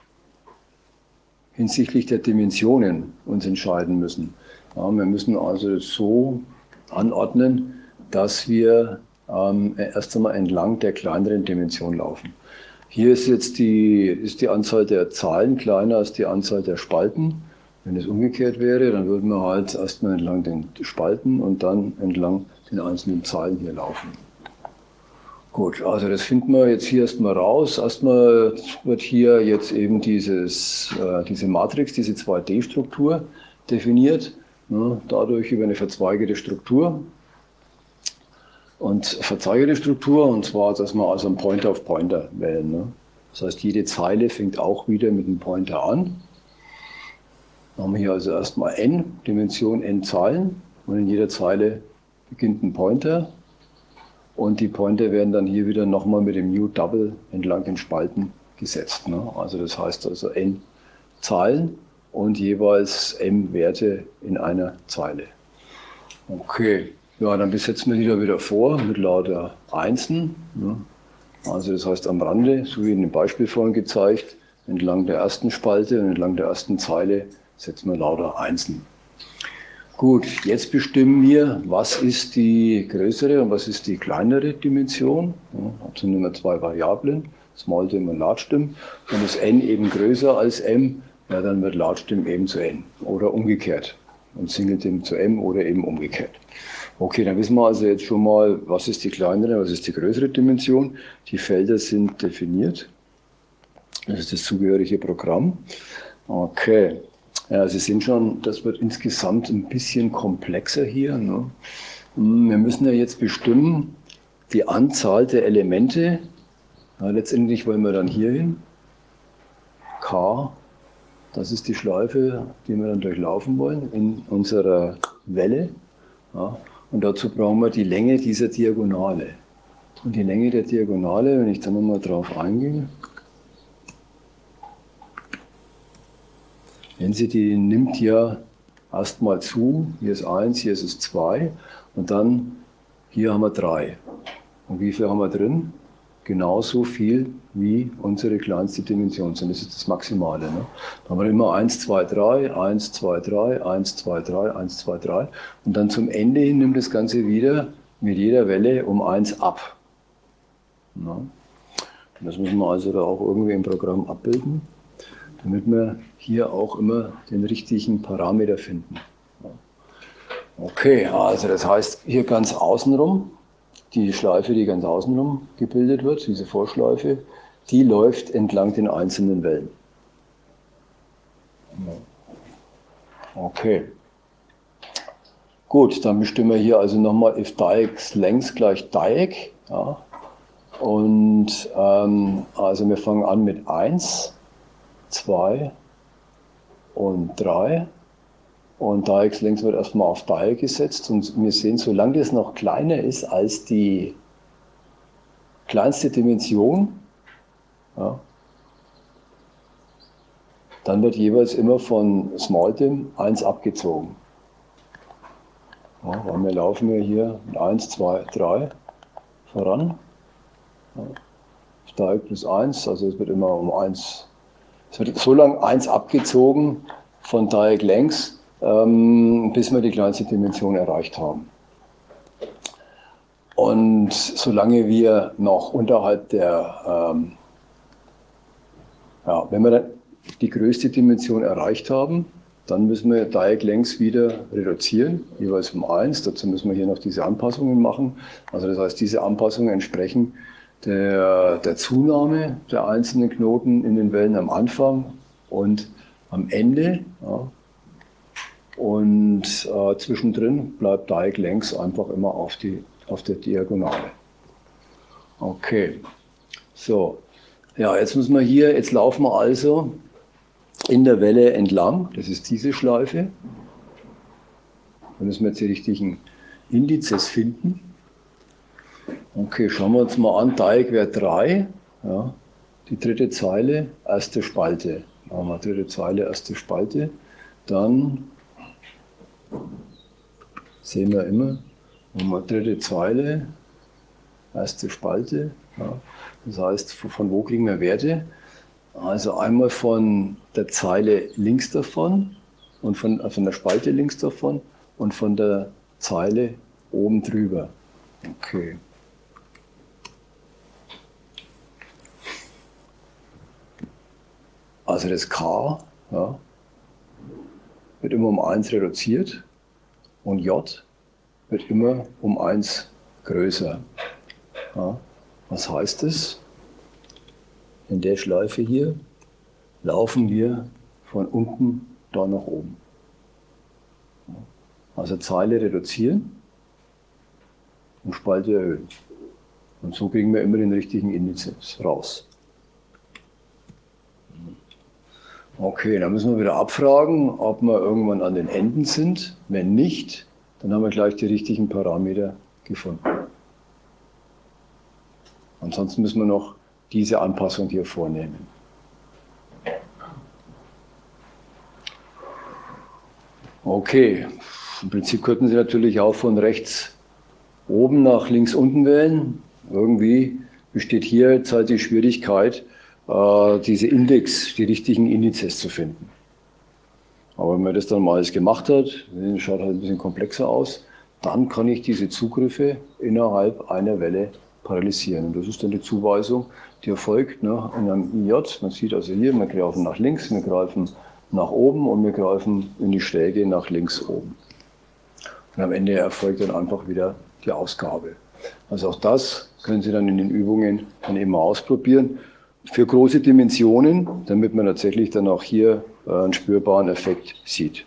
hinsichtlich der Dimensionen uns entscheiden müssen. Ja, wir müssen also so anordnen, dass wir erst einmal entlang der kleineren Dimension laufen. Hier ist jetzt die Anzahl der Zahlen kleiner als die Anzahl der Spalten. Wenn es umgekehrt wäre, dann würden wir halt erstmal entlang den Spalten und dann entlang den einzelnen Zahlen hier laufen. Gut, also das finden wir jetzt hier erstmal raus. Erstmal wird hier jetzt eben diese Matrix, diese 2D-Struktur definiert, ne, dadurch über eine verzweigerte Struktur. Und zwar, dass wir also einen Pointer auf Pointer wählen. Ne. Das heißt, jede Zeile fängt auch wieder mit einem Pointer an. Dann haben wir hier also erstmal n, Dimension n Zeilen, und in jeder Zeile beginnt ein Pointer. Und die Pointer werden dann hier wieder nochmal mit dem New Double entlang den Spalten gesetzt. Ne? Also das heißt also n Zahlen und jeweils m Werte in einer Zeile. Okay, ja, dann besetzen wir die da wieder vor mit lauter Einsen. Ne? Also das heißt am Rande, so wie in dem Beispiel vorhin gezeigt, entlang der ersten Spalte und entlang der ersten Zeile setzen wir lauter Einsen. Gut, jetzt bestimmen wir, was ist die größere und was ist die kleinere Dimension. Ja, dazu nehmen wir 2 Variablen, Small-Dim und Large-Dim. Wenn ist n eben größer als m, ja, dann wird Large-Dim eben zu n oder umgekehrt. Und Single-Dim zu m oder eben umgekehrt. Okay, dann wissen wir also jetzt schon mal, was ist die kleinere, was ist die größere Dimension. Die Felder sind definiert. Das ist das zugehörige Programm. Okay. Ja, Sie sehen schon, das wird insgesamt ein bisschen komplexer hier. Ne? Wir müssen ja jetzt bestimmen, die Anzahl der Elemente. Ja, letztendlich wollen wir dann hier hin. K, das ist die Schleife, die wir dann durchlaufen wollen in unserer Welle. Ja, und dazu brauchen wir die Länge dieser Diagonale. Und die Länge der Diagonale, wenn ich da nochmal drauf eingehe, wenn sie die nimmt ja erstmal zu, hier ist 1, hier ist es 2 und dann hier haben wir 3. Und wie viel haben wir drin? genauso viel wie unsere kleinste Dimension sind. Das ist das Maximale. Ne? Da haben wir immer 1, 2, 3, 1, 2, 3, 1, 2, 3, 1, 2, 3. Und dann zum Ende hin nimmt das Ganze wieder mit jeder Welle um 1 ab. Ne? Das müssen wir also da auch irgendwie im Programm abbilden, damit wir hier auch immer den richtigen Parameter finden. Okay, also das heißt hier ganz außenrum, die Schleife, die ganz außenrum gebildet wird, diese Vorschleife, die läuft entlang den einzelnen Wellen. Okay. Gut, dann bestimmen wir hier also nochmal if Diox length gleich Dioc. Ja. Und also wir fangen an mit 1, 2 und 3. Und Diox length wird erstmal auf Dioc gesetzt. Und wir sehen, solange das noch kleiner ist als die kleinste Dimension, ja, dann wird jeweils immer von Small Dim 1 abgezogen. Ja, weil wir laufen hier mit 1, 2, 3 voran. Ja, Dioc plus 1, also es wird immer um 1. Es wird so lange 1 abgezogen von Dioc length, bis wir die kleinste Dimension erreicht haben. Und solange wir noch unterhalb der, wenn wir dann die größte Dimension erreicht haben, dann müssen wir Dioc length wieder reduzieren, jeweils um 1. Dazu müssen wir hier noch diese Anpassungen machen. Also das heißt, diese Anpassungen entsprechen der Zunahme der einzelnen Knoten in den Wellen am Anfang und am Ende. Ja. Und zwischendrin bleibt Dioc length einfach immer auf der Diagonale. Okay, so. Ja, jetzt laufen wir also in der Welle entlang, das ist diese Schleife. Da müssen wir jetzt die richtigen Indizes finden. Okay, schauen wir uns mal an, Dioc wäre 3, ja, die dritte Zeile, erste Spalte. Machen wir dritte Zeile, erste Spalte. Dann sehen wir immer, dritte Zeile, erste Spalte. Ja. Das heißt, von wo kriegen wir Werte? Also einmal von der Zeile links davon und von der Spalte links davon und von der Zeile oben drüber. Okay. Also das K, ja, wird immer um 1 reduziert und J wird immer um 1 größer. Ja. Was heißt es? In der Schleife hier laufen wir von unten da nach oben. Also Zeile reduzieren und Spalte erhöhen. Und so kriegen wir immer den richtigen Indizes raus. Okay, dann müssen wir wieder abfragen, ob wir irgendwann an den Enden sind. Wenn nicht, dann haben wir gleich die richtigen Parameter gefunden. Ansonsten müssen wir noch diese Anpassung hier vornehmen. Okay, im Prinzip könnten Sie natürlich auch von rechts oben nach links unten wählen. Irgendwie besteht hier jetzt halt die Schwierigkeit, die richtigen Indizes zu finden. Aber wenn man das dann mal alles gemacht hat, das schaut halt ein bisschen komplexer aus, dann kann ich diese Zugriffe innerhalb einer Welle paralysieren. Und das ist dann die Zuweisung, die erfolgt, ne, in einem IJ. Man sieht also hier, wir greifen nach links, wir greifen nach oben und wir greifen in die Schräge nach links oben. Und am Ende erfolgt dann einfach wieder die Ausgabe. Also auch das können Sie dann in den Übungen dann immer ausprobieren. Für große Dimensionen, damit man tatsächlich dann auch hier einen spürbaren Effekt sieht.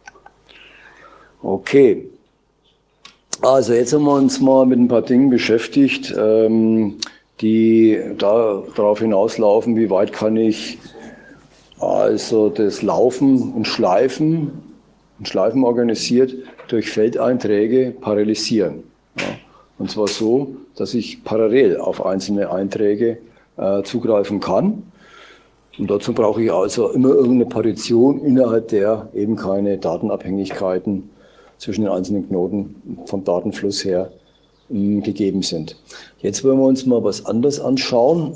Okay. Also jetzt haben wir uns mal mit ein paar Dingen beschäftigt, die darauf hinauslaufen, wie weit kann ich also das Laufen und Schleifen organisiert durch Feldeinträge paralysieren. Ja. Und zwar so, dass ich parallel auf einzelne Einträge zugreifen kann. Und dazu brauche ich also immer irgendeine Partition, innerhalb der eben keine Datenabhängigkeiten zwischen den einzelnen Knoten vom Datenfluss her gegeben sind. Jetzt wollen wir uns mal was anderes anschauen.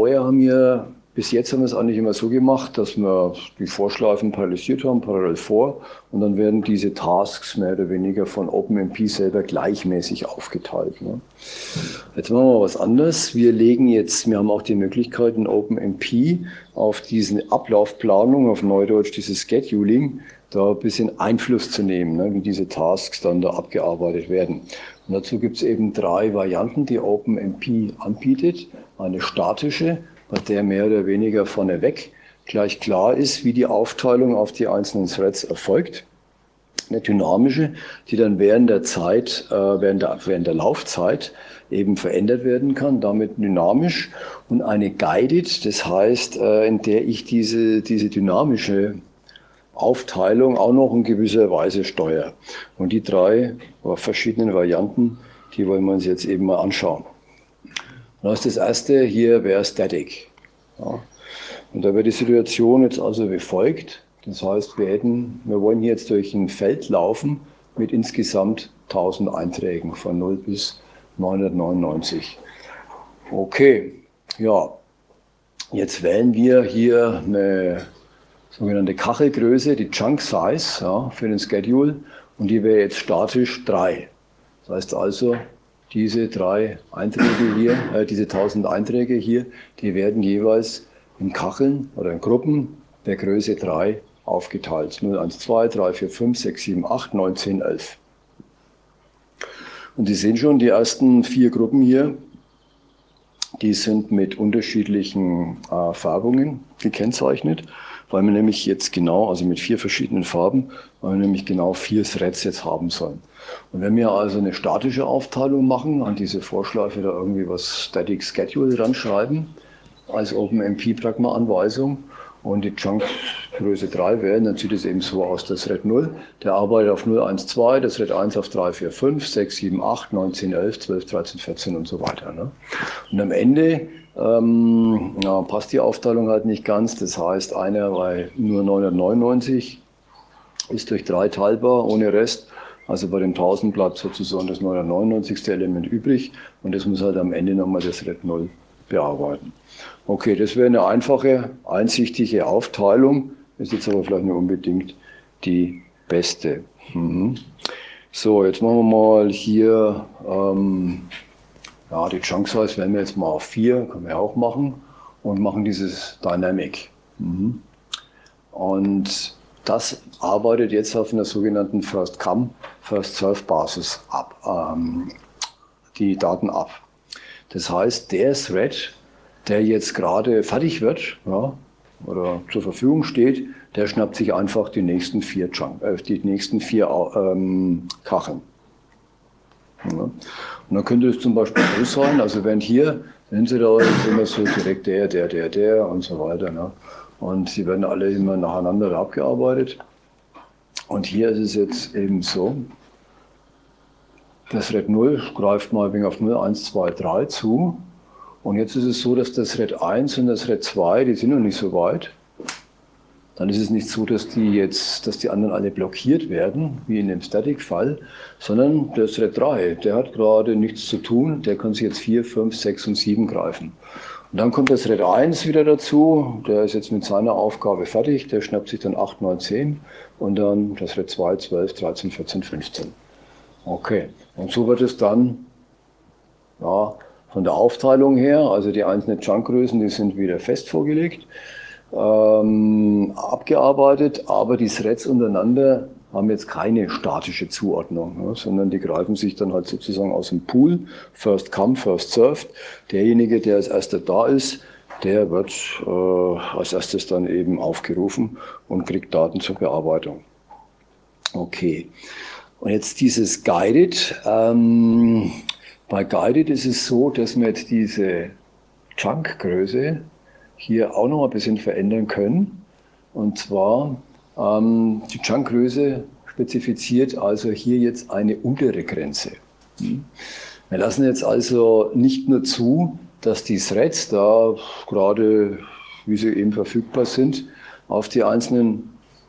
Bis jetzt haben wir es eigentlich immer so gemacht, dass wir die Vorschleifen parallelisiert haben, parallel vor, und dann werden diese Tasks mehr oder weniger von OpenMP selber gleichmäßig aufgeteilt. Ne? Jetzt machen wir mal was anderes. Wir haben auch die Möglichkeit in OpenMP auf diese Ablaufplanung, auf Neudeutsch dieses Scheduling, da ein bisschen Einfluss zu nehmen, ne, wie diese Tasks dann da abgearbeitet werden. Und dazu gibt es eben 3 Varianten, die OpenMP anbietet. Eine statische, bei der mehr oder weniger vorneweg gleich klar ist, wie die Aufteilung auf die einzelnen Threads erfolgt. Eine dynamische, die dann während der Laufzeit eben verändert werden kann, damit dynamisch. Und eine guided, das heißt, in der ich diese dynamische Aufteilung auch noch in gewisser Weise steuere. Und die 3 verschiedenen Varianten, die wollen wir uns jetzt eben mal anschauen. Das erste hier wäre Static. Ja. Und da wäre die Situation jetzt also wie folgt. Das heißt, wir wollen hier jetzt durch ein Feld laufen mit insgesamt 1000 Einträgen von 0 bis 999. Okay, ja. Jetzt wählen wir hier eine sogenannte Kachelgröße, die Chunk Size, ja, für den Schedule, und die wäre jetzt statisch 3. Das heißt also, diese 3 Einträge hier, diese 1000 Einträge hier, die werden jeweils in Kacheln oder in Gruppen der Größe 3 aufgeteilt. 0, 1, 2, 3, 4, 5, 6, 7, 8, 9, 10, 11. Und Sie sehen schon, die ersten 4 Gruppen hier, die sind mit unterschiedlichen Färbungen gekennzeichnet, weil wir nämlich jetzt also mit 4 verschiedenen Farben, weil wir nämlich genau 4 Threads jetzt haben sollen. Und wenn wir also eine statische Aufteilung machen, an diese Vorschleife da irgendwie was Static Schedule ranschreiben, als OpenMP-Pragma-Anweisung, und die Chunk-Größe 3 wählen, dann sieht es eben so aus, der Thread 0, der arbeitet auf 0, 1, 2, der Thread 1 auf 3, 4, 5, 6, 7, 8, 9, 10, 11, 12, 13, 14 und so weiter. Ne? Und am Ende passt die Aufteilung halt nicht ganz. Das heißt, einer bei nur 999 ist durch 3 teilbar, ohne Rest. Also bei den 1000 bleibt sozusagen das 999. Element übrig, und das muss halt am Ende nochmal das Thread 0 bearbeiten. Okay, das wäre eine einfache, einsichtige Aufteilung, ist jetzt aber vielleicht nicht unbedingt die beste. So, jetzt machen wir mal hier, die Chunk Size werden wir jetzt mal auf 4, können wir auch machen, und machen dieses Dynamic. Und das arbeitet jetzt auf einer sogenannten First Come, First Serve Basis die Daten ab. Das heißt, der Thread, der jetzt gerade fertig wird, ja, oder zur Verfügung steht, der schnappt sich einfach die nächsten 4 Kacheln. Ja. Und dann könnte es zum Beispiel so sein, also wenn hier, sehen Sie da, sind das so direkt der und so weiter. Ne? Und sie werden alle immer nacheinander abgearbeitet. Und hier ist es jetzt eben so, das Thread 0 greift mal wegen auf 0, 1, 2, 3 zu. Und jetzt ist es so, dass das Thread 1 und das Thread 2, die sind noch nicht so weit. Dann ist es nicht so, dass die anderen alle blockiert werden, wie in dem Static-Fall, sondern der Thread 3, der hat gerade nichts zu tun, der kann sich jetzt 4, 5, 6 und 7 greifen. Und dann kommt der Thread 1 wieder dazu, der ist jetzt mit seiner Aufgabe fertig, der schnappt sich dann 8, 9, 10 und dann das Thread 2, 12, 13, 14, 15. Okay, und so wird es dann, ja, von der Aufteilung her, also die einzelnen Chunkgrößen, die sind wieder fest vorgelegt, abgearbeitet, aber die Threads untereinander haben jetzt keine statische Zuordnung, ne, sondern die greifen sich dann halt sozusagen aus dem Pool, First Come, First Served. Derjenige, der als erster da ist, der wird als erstes dann eben aufgerufen und kriegt Daten zur Bearbeitung. Okay, und jetzt dieses Guided. Bei Guided ist es so, dass wir jetzt diese Chunk-Größe hier auch noch ein bisschen verändern können. Und zwar, die Chunk-Größe spezifiziert also hier jetzt eine untere Grenze. Wir lassen jetzt also nicht nur zu, dass die Threads da gerade, wie sie eben verfügbar sind, auf die einzelnen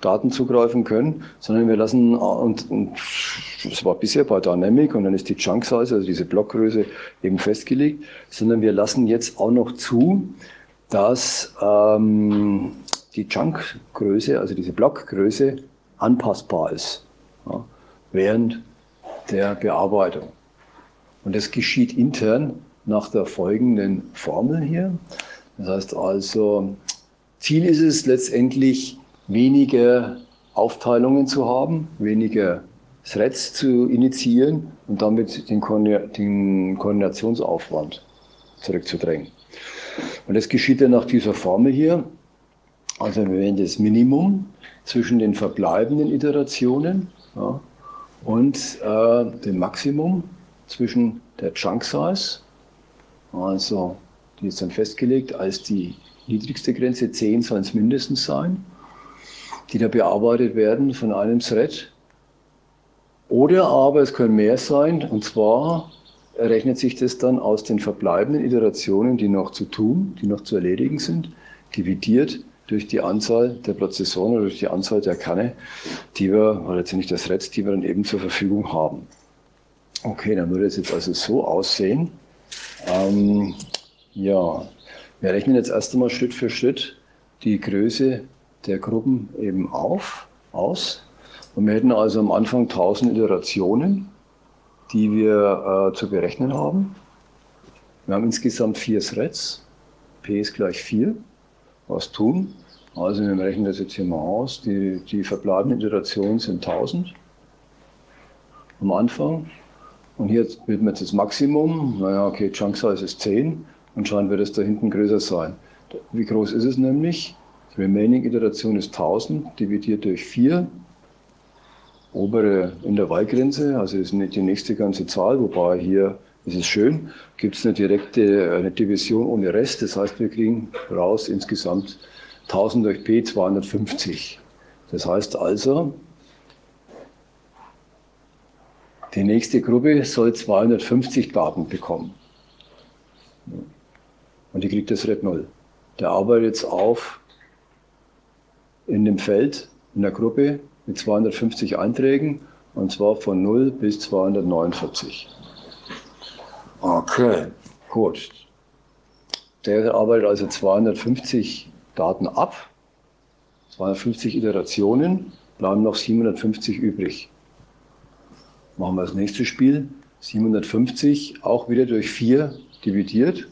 Daten zugreifen können, sondern wir lassen, und das war bisher bei Dynamic und dann ist die Chunk Size, also diese Blockgröße eben festgelegt, sondern wir lassen jetzt auch noch zu, dass die Chunk-Größe, also diese Blockgröße, anpassbar ist, ja, während der Bearbeitung. Und das geschieht intern nach der folgenden Formel hier. Das heißt also, Ziel ist es letztendlich, weniger Aufteilungen zu haben, weniger Threads zu initiieren und damit den Koordinationsaufwand zurückzudrängen. Und das geschieht dann nach dieser Formel hier. Also wir wählen das Minimum zwischen den verbleibenden Iterationen, ja, und dem Maximum zwischen der Chunk Size, also die ist dann festgelegt als die niedrigste Grenze, 10 soll es mindestens sein, die da bearbeitet werden von einem Thread. Oder aber es können mehr sein, und zwar errechnet sich das dann aus den verbleibenden Iterationen, die noch zu tun, die noch zu erledigen sind, dividiert durch die Anzahl der Prozessoren oder durch die Anzahl der Kerne, die wir, oder letztendlich der Threads, die wir dann eben zur Verfügung haben. Okay, dann würde es jetzt also so aussehen. Ja, wir rechnen jetzt erst einmal Schritt für Schritt die Größe der Gruppen eben aus. Und wir hätten also am Anfang 1000 Iterationen, die wir zu berechnen haben. Wir haben insgesamt 4 Threads. P ist gleich 4. Was tun? Also wir rechnen das jetzt hier mal aus. Die verbleibenden Iterationen sind 1000 am Anfang. Und hier bilden wir jetzt das Maximum. Naja, okay, Chunk Size ist 10. Anscheinend wird es da hinten größer sein. Wie groß ist es nämlich? Die Remaining Iteration ist 1000 dividiert durch 4. Obere Intervallgrenze, also das ist nicht die nächste ganze Zahl, wobei hier ist es schön, gibt es eine direkte Division ohne Rest. Das heißt, wir kriegen raus insgesamt 1000 durch P 250. Das heißt also, die nächste Gruppe soll 250 Daten bekommen. Und die kriegt das Thread 0. Der arbeitet jetzt auf in dem Feld, in der Gruppe mit 250 Einträgen, und zwar von 0 bis 249. Okay, gut. Der arbeitet also 250 Daten ab, 250 Iterationen, bleiben noch 750 übrig. Machen wir das nächste Spiel. 750 auch wieder durch 4 dividiert.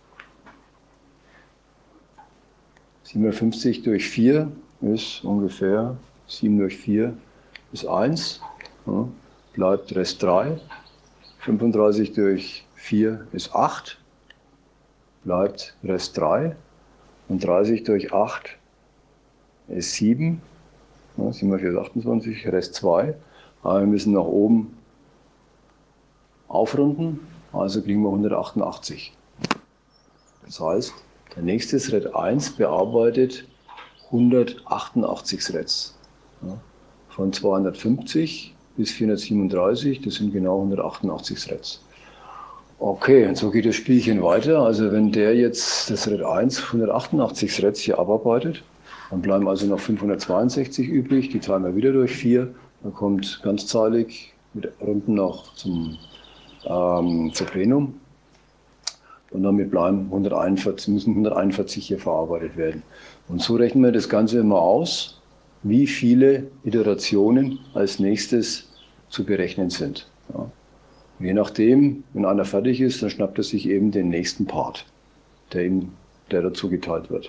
750 durch 4 ist ungefähr 7 durch 4 ist 1. Ja, bleibt Rest 3. 35 durch 4 ist 8. Bleibt Rest 3. Und 30 durch 8 ist 7. Ja, 7 mal 4 ist 28. Rest 2. Aber wir müssen nach oben aufrunden. Also kriegen wir 188. Das heißt, der nächste Thread 1 bearbeitet 188 Threads. Ja, von 250 bis 437, das sind genau 188 Threads. Okay, und so geht das Spielchen weiter. Also wenn der jetzt, das Thread 1, 188 Threads hier abarbeitet, dann bleiben also noch 562 übrig, die teilen wir wieder durch 4, dann kommt ganzzahlig mit Runden noch zur Plenum. Und damit bleiben 141, müssen 141 hier verarbeitet werden. Und so rechnen wir das Ganze immer aus, wie viele Iterationen als nächstes zu berechnen sind. Ja. Je nachdem, wenn einer fertig ist, dann schnappt er sich eben den nächsten Part, der dazu geteilt wird.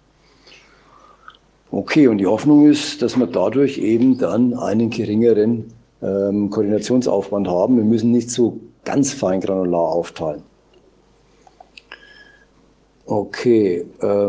Okay, und die Hoffnung ist, dass wir dadurch eben dann einen geringeren Koordinationsaufwand haben. Wir müssen nicht so ganz fein granular aufteilen. Okay,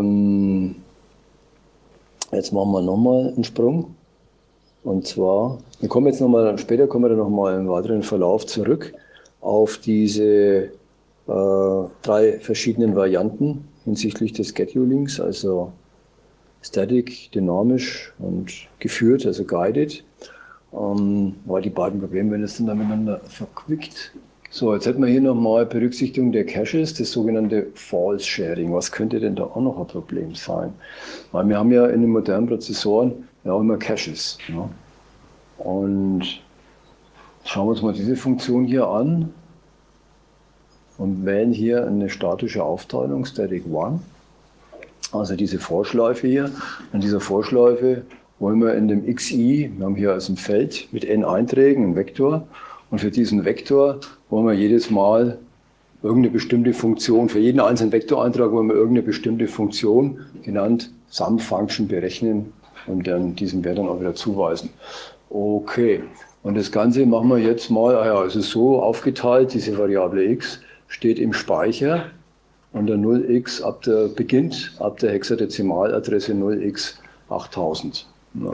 jetzt machen wir nochmal einen Sprung. Und zwar, später kommen wir dann nochmal im weiteren Verlauf zurück auf diese 3 verschiedenen Varianten hinsichtlich des Schedulings, also Static, dynamisch und geführt, also guided. Weil die beiden Probleme werden jetzt dann miteinander verquickt. So, jetzt hätten wir hier nochmal Berücksichtigung der Caches, das sogenannte False Sharing. Was könnte denn da auch noch ein Problem sein? Weil wir haben ja in den modernen Prozessoren ja immer Caches. Ja. Und schauen wir uns mal diese Funktion hier an und wählen hier eine statische Aufteilung, Static One. Also diese Vorschleife hier. In dieser Vorschleife wollen wir in dem XI, wir haben hier also ein Feld mit n Einträgen, einen Vektor. Und für diesen Vektor wollen wir jedes Mal irgendeine bestimmte Funktion, für jeden einzelnen Vektoreintrag wollen wir irgendeine bestimmte Funktion, genannt Sum-Function, berechnen und dann diesen Wert dann auch wieder zuweisen. Okay, und das Ganze machen wir jetzt mal, es ist so aufgeteilt, diese Variable x steht im Speicher und der 0x beginnt ab der Hexadezimaladresse 0x8000. Ja.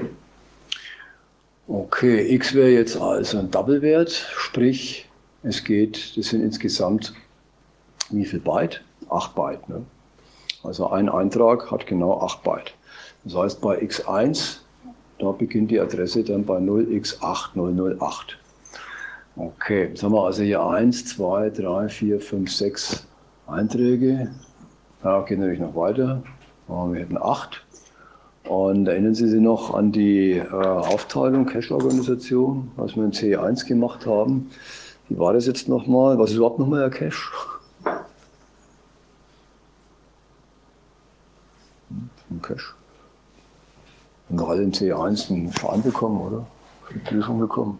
Okay, x wäre jetzt also ein Double-Wert, sprich, das sind insgesamt wie viel Byte? 8 Byte. Ne? Also ein Eintrag hat genau 8 Byte. Das heißt, bei x1, da beginnt die Adresse dann bei 0x8008. Okay, jetzt haben wir also hier 1, 2, 3, 4, 5, 6 Einträge. Ja, geht natürlich noch weiter. Wir hätten 8. Und erinnern Sie sich noch an die Aufteilung, Cache-Organisation, was wir in C1 gemacht haben? Wie war das jetzt nochmal? Was ist überhaupt nochmal ein Cache? Ein Cache. Haben wir alle in C1 einen Schein bekommen, oder? Eine Prüfung bekommen.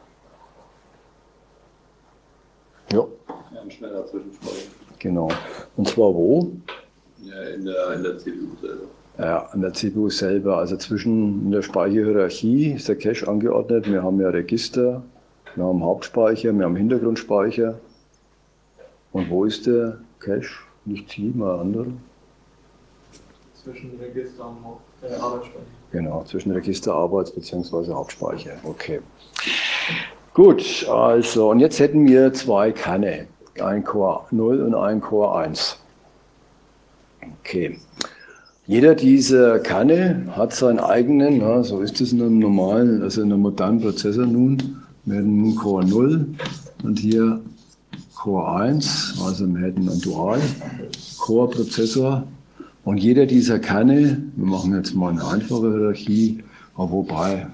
Ja. Ja, ein schneller Zwischenspeicher. Genau. Und zwar wo? Ja, in der CPU selber. Ja, an der CPU selber. Also in der Speicherhierarchie ist der Cache angeordnet. Wir haben ja Register, wir haben Hauptspeicher, wir haben Hintergrundspeicher. Und wo ist der Cache? Nicht hier, mal andere. Zwischen Register und Arbeitsspeicher. Genau, zwischen Register, Arbeits- bzw. Hauptspeicher. Okay. Gut, also, und jetzt hätten wir zwei Kerne. Ein Core 0 und ein Core 1. Okay. Jeder dieser Kerne hat seinen eigenen, so ist es in einem normalen, also in einem modernen Prozessor nun. Wir hätten nun Core 0 und hier Core 1, also wir hätten einen Dual-Core-Prozessor. Und jeder dieser Kerne, wir machen jetzt mal eine einfache Hierarchie, wobei,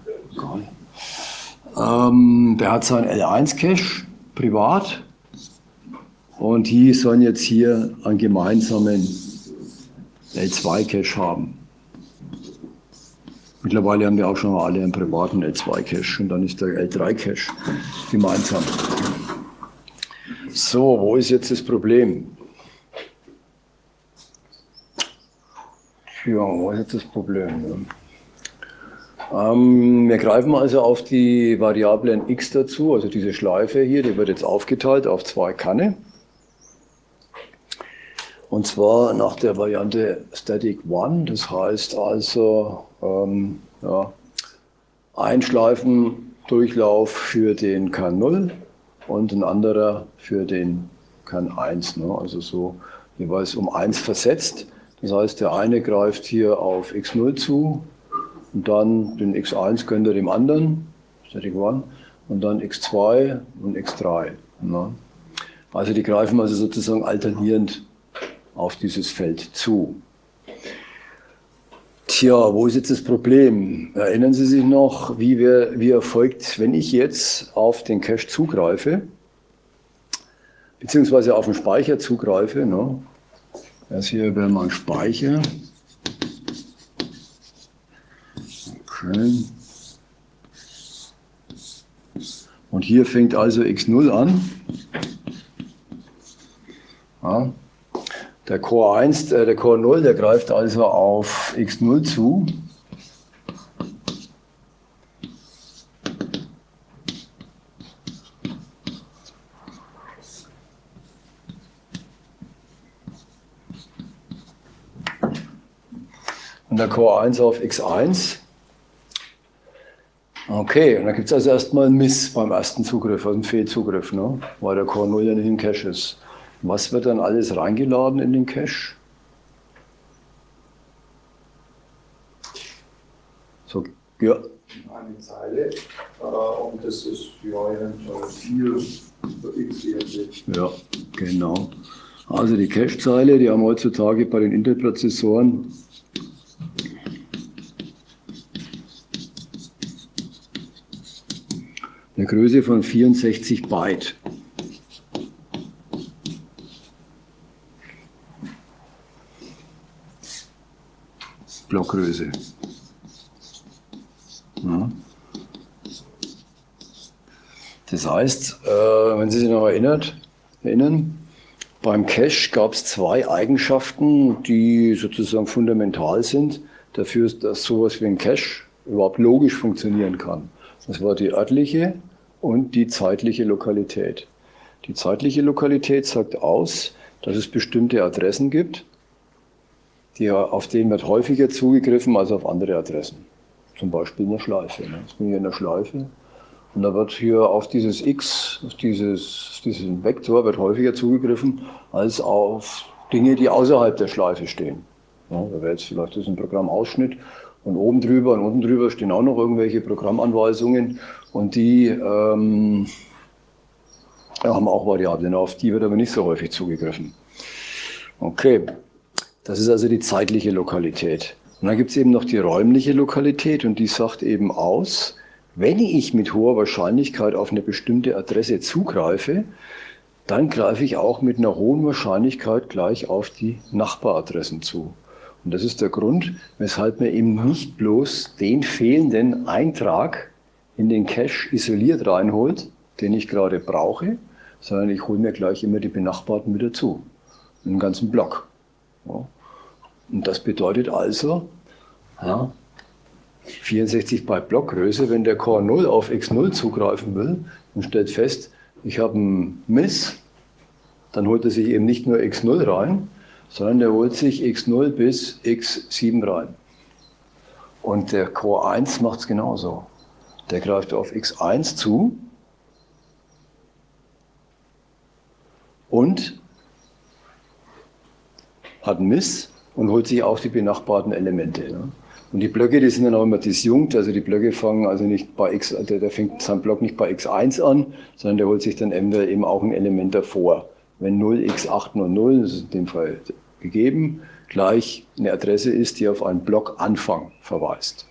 der hat seinen L1-Cache privat und die sollen jetzt hier einen gemeinsamen L2-Cache haben. Mittlerweile haben wir auch schon mal alle einen privaten L2-Cache und dann ist der L3-Cache gemeinsam. So, wo ist jetzt das Problem? Ja, wo ist jetzt das Problem? Wir greifen also auf die Variablen x dazu, also diese Schleife hier, die wird jetzt aufgeteilt auf zwei Kanne. Und zwar nach der Variante Static One, das heißt also ein Schleifendurchlauf für den Kern 0 und ein anderer für den Kern 1, ne? Also so jeweils um 1 versetzt. Das heißt, der eine greift hier auf x0 zu und dann den x1 gönnt er dem anderen, Static One, und dann x2 und x3. Ne? Also die greifen also sozusagen alternierend auf dieses Feld zu. Tja, wo ist jetzt das Problem? Erinnern Sie sich noch, wie erfolgt, wenn ich jetzt auf den Cache zugreife, beziehungsweise auf den Speicher zugreife, ne? Das hier wäre mal ein Speicher. Okay. Und hier fängt also x0 an. Ja. Der Core 1, der Core 0, der greift also auf x0 zu. Und der Core 1 auf x1. Okay, und dann gibt es also erstmal einen Miss beim ersten Zugriff, also einen Fehlzugriff, ne? Weil der Core 0 ja nicht im Cache ist. Was wird dann alles reingeladen in den Cache? So, ja. Eine Zeile und das ist ja eventuell 4 für x irgendwie. Ja, genau. Also die Cache-Zeile, die haben heutzutage bei den Intel-Prozessoren eine Größe von 64 Byte. Blockgröße. Ja. Das heißt, wenn Sie sich noch erinnern, beim Cache gab es zwei Eigenschaften, die sozusagen fundamental sind dafür, dass sowas wie ein Cache überhaupt logisch funktionieren kann. Das war die örtliche und die zeitliche Lokalität. Die zeitliche Lokalität sagt aus, dass es bestimmte Adressen gibt, auf denen wird häufiger zugegriffen als auf andere Adressen. Zum Beispiel in der Schleife. Jetzt bin ich in der Schleife und da wird hier auf dieses X, auf diesen Vektor wird häufiger zugegriffen als auf Dinge, die außerhalb der Schleife stehen. Ja, da wäre jetzt vielleicht ein Programmausschnitt und oben drüber und unten drüber stehen auch noch irgendwelche Programmanweisungen und die haben auch Variablen, auf die wird aber nicht so häufig zugegriffen. Okay, das ist also die zeitliche Lokalität. Und dann gibt es eben noch die räumliche Lokalität und die sagt eben aus, wenn ich mit hoher Wahrscheinlichkeit auf eine bestimmte Adresse zugreife, dann greife ich auch mit einer hohen Wahrscheinlichkeit gleich auf die Nachbaradressen zu. Und das ist der Grund, weshalb man eben nicht bloß den fehlenden Eintrag in den Cache isoliert reinholt, den ich gerade brauche, sondern ich hole mir gleich immer die benachbarten wieder zu. Einen ganzen Block. Ja. Und das bedeutet also, ja, 64 Byte Blockgröße, wenn der Core 0 auf X0 zugreifen will und stellt fest, ich habe einen Miss, dann holt er sich eben nicht nur X0 rein, sondern der holt sich X0 bis X7 rein. Und der Core 1 macht es genauso. Der greift auf X1 zu und hat einen Miss und holt sich auch die benachbarten Elemente. Ja. Und die Blöcke, die sind dann auch immer disjunkt, also die Blöcke fangen also nicht bei X, der fängt seinen Block nicht bei X1 an, sondern der holt sich dann eben auch ein Element davor. Wenn 0 X8 und 0, das ist in dem Fall gegeben, gleich eine Adresse ist, die auf einen Blockanfang verweist.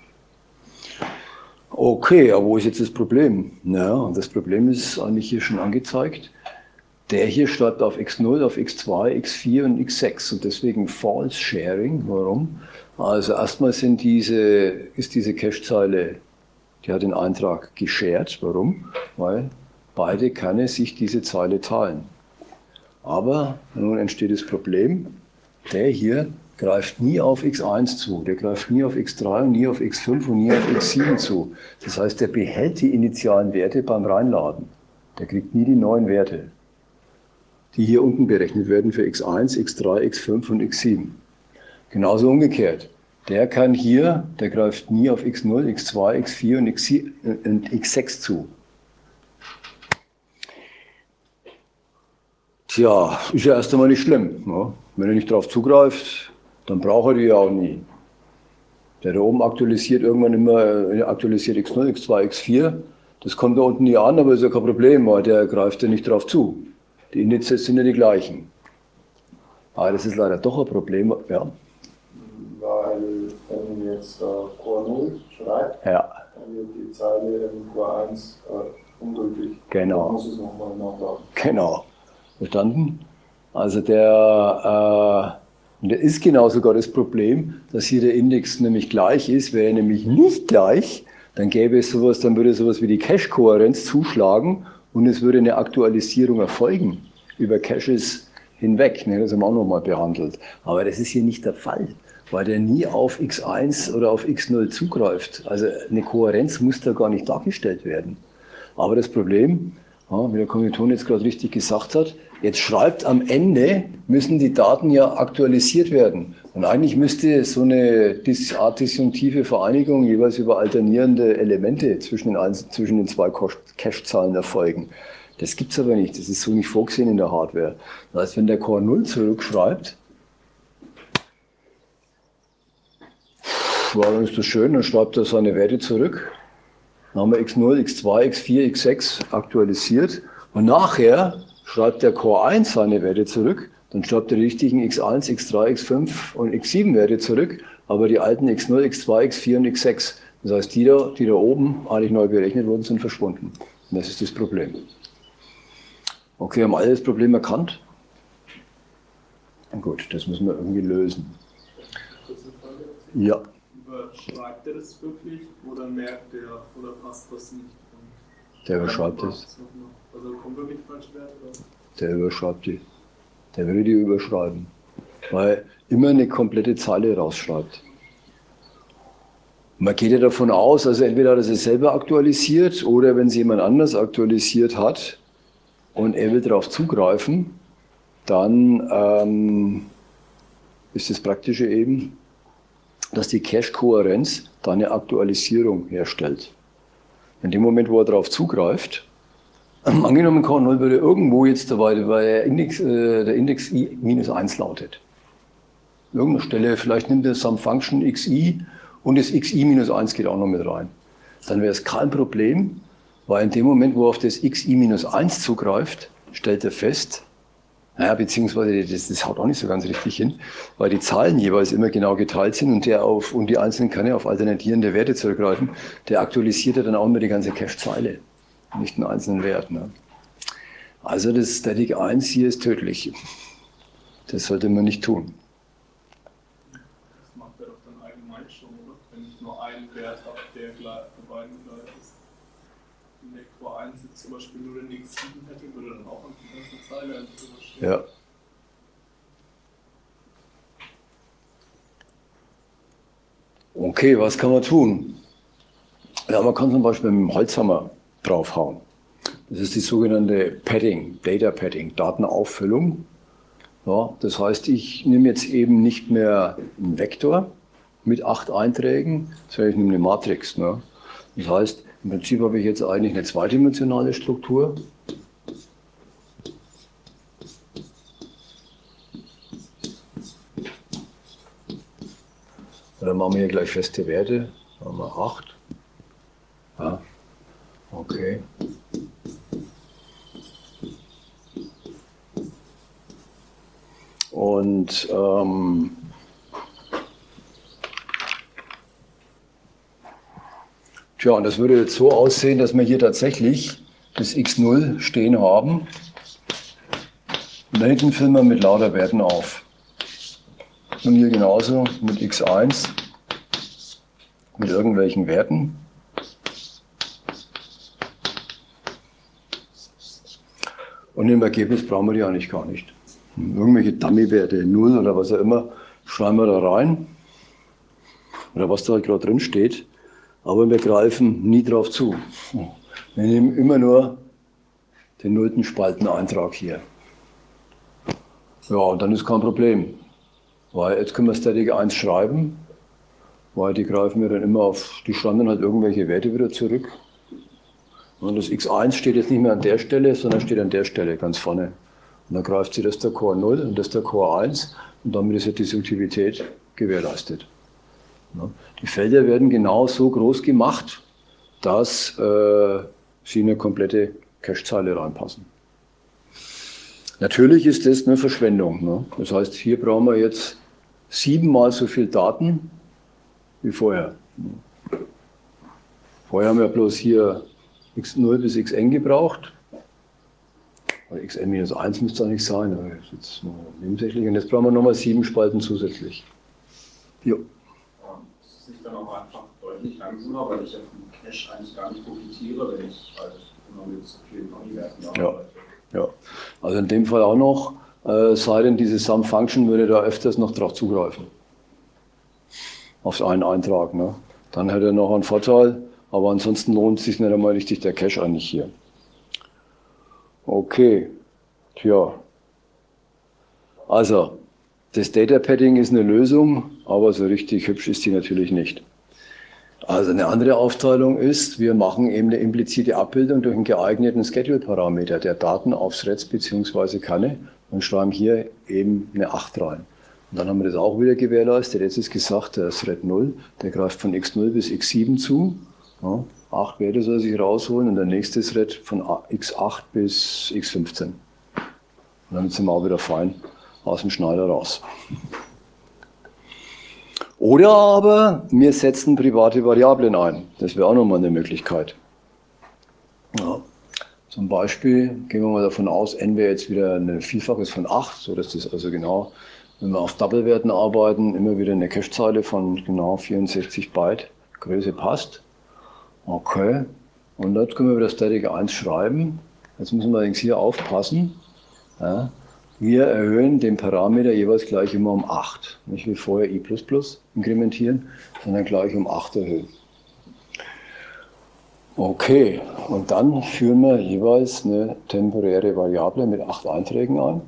Okay, aber wo ist jetzt das Problem? Ja, das Problem ist eigentlich hier schon angezeigt. Der hier startet auf X0, auf X2, X4 und X6 und deswegen False Sharing. Warum? Also erstmal ist diese Cache-Zeile, die hat den Eintrag geshared. Warum? Weil beide Kerne sich diese Zeile teilen. Aber nun entsteht das Problem, der hier greift nie auf X1 zu, der greift nie auf X3 und nie auf X5 und nie auf X7 zu. Das heißt, der behält die initialen Werte beim Reinladen. Der kriegt nie die neuen Werte, die hier unten berechnet werden für X1, X3, X5 und X7. Genauso umgekehrt. Der kann hier, der greift nie auf X0, X2, X4 und X6 zu. Tja, ist ja erst einmal nicht schlimm. Ne? Wenn er nicht darauf zugreift, dann braucht er die ja auch nie. Der da oben aktualisiert irgendwann immer, aktualisiert X0, X2, X4. Das kommt da unten nie an, aber ist ja kein Problem, weil der greift ja nicht darauf zu. Die Indizes sind ja die gleichen. Aber das ist leider doch ein Problem, ja. Weil, wenn man jetzt Core 0 schreibt, Ja. dann wird die Zeile im Core 1 ungültig. Genau. Man muss es nochmal nachladen. Genau. Verstanden? Also der ist genau sogar das Problem, dass hier der Index nämlich gleich ist. Wäre er nämlich nicht gleich, dann gäbe es sowas, dann würde sowas wie die Cache-Kohärenz zuschlagen und es würde eine Aktualisierung erfolgen über Caches hinweg. Ne, das haben wir auch nochmal behandelt. Aber das ist hier nicht der Fall, weil der nie auf X1 oder auf X0 zugreift. Also eine Kohärenz muss da gar nicht dargestellt werden. Aber das Problem, wie der Kommilitone jetzt gerade richtig gesagt hat, jetzt schreibt am Ende, müssen die Daten ja aktualisiert werden. Und eigentlich müsste so eine Art disjunktive Vereinigung jeweils über alternierende Elemente zwischen den zwei Cache-Zahlen erfolgen. Das gibt es aber nicht, das ist so nicht vorgesehen in der Hardware. Das heißt, wenn der Core 0 zurückschreibt, dann ist das schön, dann schreibt er seine Werte zurück. Dann haben wir X0, X2, X4, X6 aktualisiert und nachher schreibt der Core 1 seine Werte zurück, dann schreibt er die richtigen X1, X3, X5 und X7 Werte zurück, aber die alten X0, X2, X4 und X6, das heißt die da oben eigentlich neu berechnet wurden, sind verschwunden. Und das ist das Problem. Okay, haben alle das Problem erkannt? Gut, das müssen wir irgendwie lösen. Kurze Frage. Ja. Überschreibt er das wirklich oder merkt er oder passt was nicht? Der überschreibt es. Also kommt wirklich falsche Werte oder? Der überschreibt die. Der würde die überschreiben. Weil immer eine komplette Zeile rausschreibt. Man geht ja davon aus, also entweder hat er es selber aktualisiert oder wenn es jemand anders aktualisiert hat und er will darauf zugreifen, dann ist das Praktische eben, dass die Cache-Kohärenz da eine Aktualisierung herstellt. In dem Moment, wo er darauf zugreift, angenommen Core0 würde irgendwo jetzt dabei, weil der Index i-1 lautet. An irgendeiner Stelle, vielleicht nimmt er SumFunction xi und das xi-1 geht auch noch mit rein. Dann wäre es kein Problem, weil in dem Moment, wo er auf das xi-1 zugreift, stellt er fest, naja, beziehungsweise das haut auch nicht so ganz richtig hin, weil die Zahlen jeweils immer genau geteilt sind und die einzelnen Kerne auf alternierende Werte zurückgreifen, der aktualisiert ja dann auch immer die ganze Cache-Zeile, nicht einen einzelnen Wert. Ne? Also das Static 1 hier ist tödlich. Das sollte man nicht tun. Das macht er doch dann allgemein schon, oder? Wenn ich nur einen Wert habe, der für beiden gleich ist. Wenn der Core 1 jetzt zum Beispiel nur den x7 hätte, würde dann auch die ganze Zeile einfach stehen. Ja. Okay, was kann man tun? Ja, man kann zum Beispiel mit dem Holzhammer draufhauen. Das ist die sogenannte Padding, Data Padding, Datenauffüllung. Ja, das heißt, ich nehme jetzt eben nicht mehr einen Vektor mit 8 Einträgen, sondern ich nehme eine Matrix. Ne? Das heißt, im Prinzip habe ich jetzt eigentlich eine zweidimensionale Struktur. Und dann machen wir hier gleich feste Werte. Dann haben wir 8. Ja, okay. Und tja, und das würde jetzt so aussehen, dass wir hier tatsächlich das x0 stehen haben. Und da hinten füllen wir mit lauter Werten auf. Und hier genauso mit x1, mit irgendwelchen Werten. Und im Ergebnis brauchen wir die eigentlich gar nicht. Irgendwelche Dummy-Werte, 0 oder was auch immer, schreiben wir da rein. Oder was da halt gerade drin steht. Aber wir greifen nie drauf zu. Wir nehmen immer nur den 0. Spalteneintrag hier. Ja, und dann ist kein Problem. Weil jetzt können wir Static 1 schreiben, weil die greifen wir dann immer auf, die schreiben dann halt irgendwelche Werte wieder zurück. Und das x1 steht jetzt nicht mehr an der Stelle, sondern steht an der Stelle ganz vorne. Und dann greift sie das der Core 0 und das der Core 1 und damit ist ja die Subjektivität gewährleistet. Die Felder werden genau so groß gemacht, dass sie in eine komplette Cache-Zeile reinpassen. Natürlich ist das eine Verschwendung. Ne? Das heißt, hier brauchen wir jetzt 7-mal so viel Daten wie vorher. Vorher haben wir bloß hier x0 bis xn gebraucht. Oder xn-1 müsste es eigentlich sein, aber das ist jetzt nur nebensächlich. Und jetzt brauchen wir nochmal 7 Spalten zusätzlich. Jo. Das ist nicht dann auch einfach deutlich langsamer, weil ich ja vom Cache eigentlich gar nicht profitiere, wenn ich halt immer mit so vielen Nonny-Werten arbeite. Ja, also in dem Fall auch noch, sei denn diese SumFunction würde da öfters noch drauf zugreifen. Auf einen Eintrag. Ne? Dann hätte er noch einen Vorteil, aber ansonsten lohnt sich nicht einmal richtig der Cache eigentlich hier. Okay, tja. Also, das Data Padding ist eine Lösung, aber so richtig hübsch ist die natürlich nicht. Also eine andere Aufteilung ist, wir machen eben eine implizite Abbildung durch einen geeigneten Schedule-Parameter der Daten auf Threads bzw. Kerne und schreiben hier eben eine 8 rein. Und dann haben wir das auch wieder gewährleistet. Jetzt ist gesagt, der Thread 0, der greift von x0 bis x7 zu. Ja, 8 Werte soll er sich rausholen und der nächste Thread von x8 bis x15. Und damit sind wir auch wieder fein aus dem Schneider raus. Oder aber wir setzen private Variablen ein. Das wäre auch nochmal eine Möglichkeit. Ja. Zum Beispiel gehen wir mal davon aus, n wäre jetzt wieder ein Vielfaches von 8, sodass das also genau, wenn wir auf Doppelwerten arbeiten, immer wieder eine Cache-Zeile von genau 64 Byte Größe passt. Okay, und dort können wir wieder Static 1 schreiben. Jetzt müssen wir allerdings hier aufpassen. Ja, wir erhöhen den Parameter jeweils gleich immer um 8. Nicht wie vorher i++ inkrementieren, sondern gleich um 8 erhöhen. Okay, und dann führen wir jeweils eine temporäre Variable mit 8 Einträgen ein.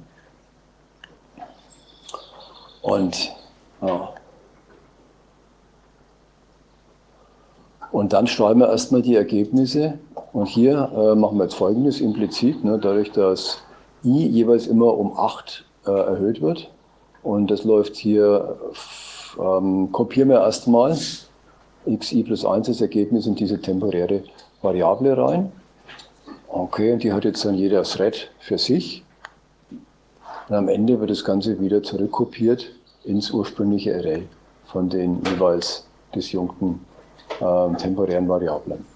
Und, ja. Und dann schreiben wir erstmal die Ergebnisse. Und hier machen wir jetzt Folgendes implizit, ne, dadurch, dass i jeweils immer um 8 erhöht wird. Und das läuft hier, kopieren wir erstmal xi plus 1 das Ergebnis in diese temporäre Variable rein. Okay, und die hat jetzt dann jeder Thread für sich. Und am Ende wird das Ganze wieder zurückkopiert ins ursprüngliche Array von den jeweils disjunkten temporären Variablen.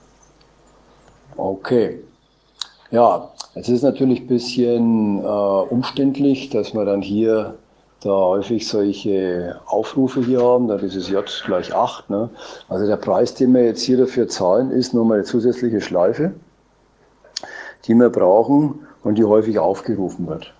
Okay. Ja, es ist natürlich ein bisschen umständlich, dass wir dann hier da häufig solche Aufrufe hier haben, da dieses j gleich 8. Ne? Also der Preis, den wir jetzt hier dafür zahlen, ist nochmal eine zusätzliche Schleife, die wir brauchen und die häufig aufgerufen wird.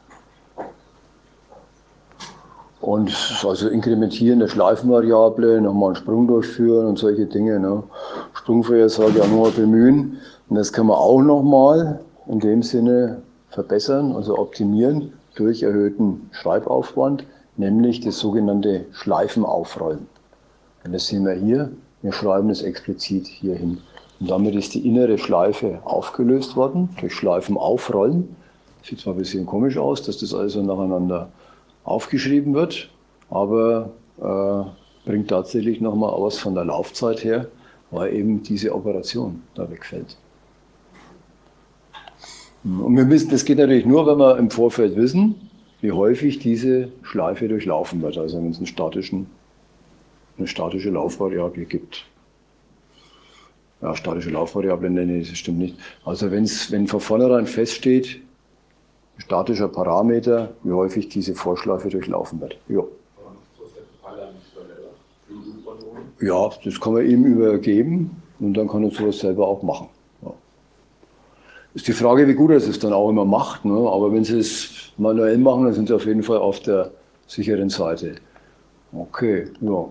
Und also Inkrementieren der Schleifenvariable, nochmal einen Sprung durchführen und solche Dinge. Ne? Sprungvorhersage auch nochmal bemühen. Und das kann man auch nochmal in dem Sinne verbessern, also optimieren durch erhöhten Schreibaufwand, nämlich das sogenannte Schleifenaufrollen. Und das sehen wir hier. Wir schreiben das explizit hier hin. Und damit ist die innere Schleife aufgelöst worden durch Schleifenaufrollen. Sieht zwar ein bisschen komisch aus, dass das also nacheinander aufgeschrieben wird, aber bringt tatsächlich nochmal was von der Laufzeit her, weil eben diese Operation da wegfällt. Und wir wissen, das geht natürlich nur, wenn wir im Vorfeld wissen, wie häufig diese Schleife durchlaufen wird, also wenn es eine statische Laufvariable gibt. Ja, statische Laufvariable nenne ich, das stimmt nicht. Also wenn von vornherein feststeht, statischer Parameter, wie häufig diese Vorschleife durchlaufen wird. Ja. Ja, das kann man ihm übergeben und dann kann er sowas selber auch machen. Ja. Ist die Frage, wie gut er es dann auch immer macht, ne? Aber wenn Sie es manuell machen, dann sind Sie auf jeden Fall auf der sicheren Seite. Okay, ja.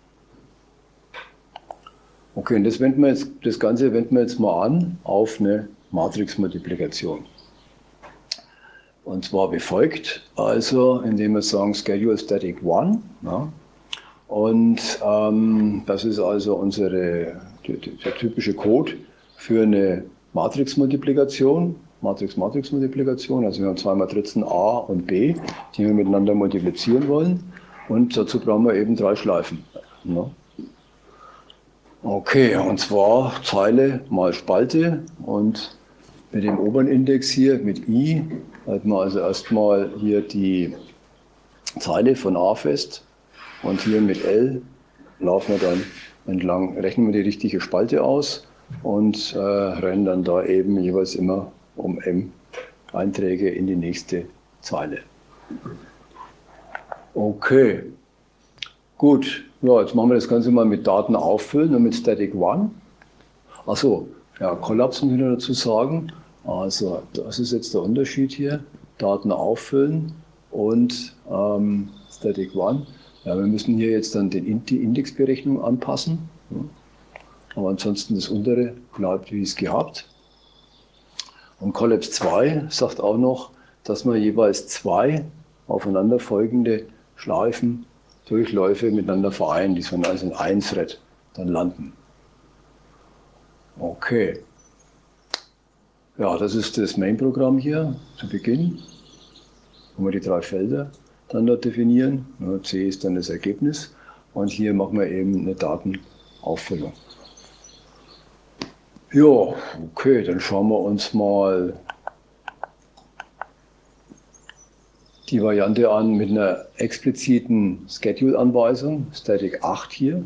Okay, und das Ganze wenden wir jetzt mal an auf eine Matrixmultiplikation. Und zwar wie folgt, also indem wir sagen Schedule Static 1. Ja. Und das ist also der typische Code für eine Matrixmultiplikation, Matrix-Matrix-Multiplikation. Also wir haben zwei Matrizen A und B, die wir miteinander multiplizieren wollen. Und dazu brauchen wir eben 3 Schleifen. Ja. Okay, und zwar Zeile mal Spalte und mit dem oberen Index hier mit i halten wir also erstmal hier die Zeile von A fest und hier mit L laufen wir dann entlang, rechnen wir die richtige Spalte aus und rennen dann da eben jeweils immer um m Einträge in die nächste Zeile. Okay, gut, ja, jetzt machen wir das Ganze mal mit Daten auffüllen und mit Static 1. Achso, ja, Kollaps muss ich noch dazu sagen. Also das ist jetzt der Unterschied hier, Daten auffüllen und Static 1. Ja, wir müssen hier jetzt dann die Indexberechnung anpassen, ja. Aber ansonsten das untere bleibt wie es gehabt. Und Collapse 2 sagt auch noch, dass man jeweils 2 aufeinanderfolgende Schleifen, Durchläufe miteinander vereinen, die sollen also in ein Thread dann landen. Okay. Ja, das ist das Main-Programm hier zu Beginn, wo wir die 3 Felder dann dort definieren. C ist dann das Ergebnis und hier machen wir eben eine Datenauffüllung. Ja, okay, dann schauen wir uns mal die Variante an mit einer expliziten Schedule-Anweisung, Static 8 hier.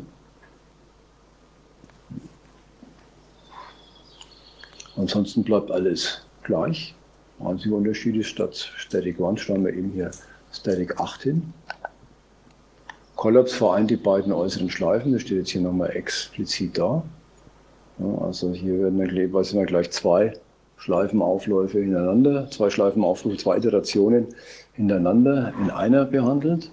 Ansonsten bleibt alles gleich. Der einzige Unterschied ist, statt Static 1 schreiben wir eben hier Static 8 hin. Kollaps vereint die beiden äußeren Schleifen, das steht jetzt hier nochmal explizit da. Ja, also hier werden wir gleich zwei Schleifenaufläufe hintereinander, zwei Schleifenaufläufe, zwei Iterationen hintereinander in einer behandelt.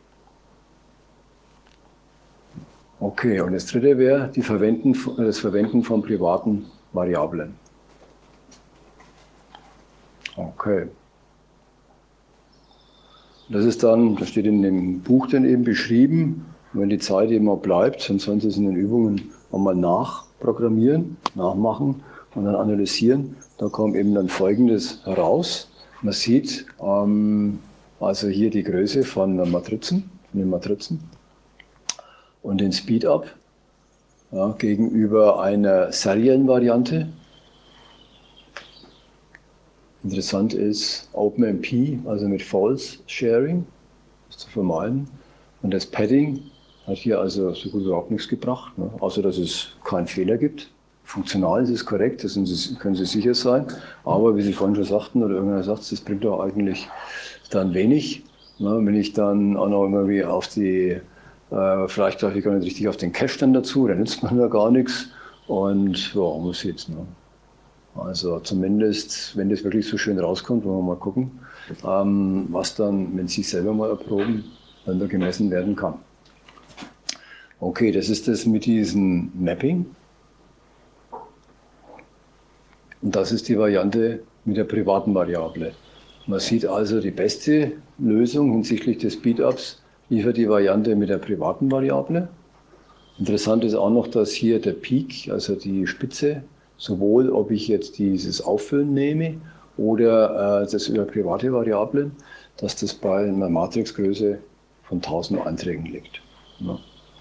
Okay, und das dritte wäre das Verwenden von privaten Variablen. Okay. Das ist dann, das steht in dem Buch dann eben beschrieben, und wenn die Zeit eben mal bleibt, dann sollen Sie es in den Übungen einmal nachprogrammieren, nachmachen und dann analysieren. Da kommt eben dann Folgendes heraus. Man sieht also hier die Größe von den Matrizen und den Speedup gegenüber einer seriellen Variante. Interessant ist OpenMP, also mit False Sharing, das zu vermeiden. Und das Padding hat hier also so gut überhaupt nichts gebracht, ne? Außer dass es keinen Fehler gibt. Funktional ist es korrekt, das können Sie sicher sein. Aber wie Sie vorhin schon sagten, oder irgendeiner sagt, das bringt doch eigentlich dann wenig. Ne? Wenn ich dann auch noch immer wie auf die, vielleicht greife ich gar nicht richtig auf den Cache dann dazu, dann nützt man ja gar nichts. Und ja, muss jetzt. Ne? Also zumindest, wenn das wirklich so schön rauskommt, wollen wir mal gucken, was dann, wenn Sie selber mal erproben, dann da gemessen werden kann. Okay, das ist das mit diesem Mapping. Und das ist die Variante mit der privaten Variable. Man sieht also, die beste Lösung hinsichtlich des Speedups liefert die Variante mit der privaten Variable. Interessant ist auch noch, dass hier der Peak, also die Spitze, sowohl ob ich jetzt dieses Auffüllen nehme oder das über private Variablen, dass das bei einer Matrixgröße von 1000 Einträgen liegt. Ja.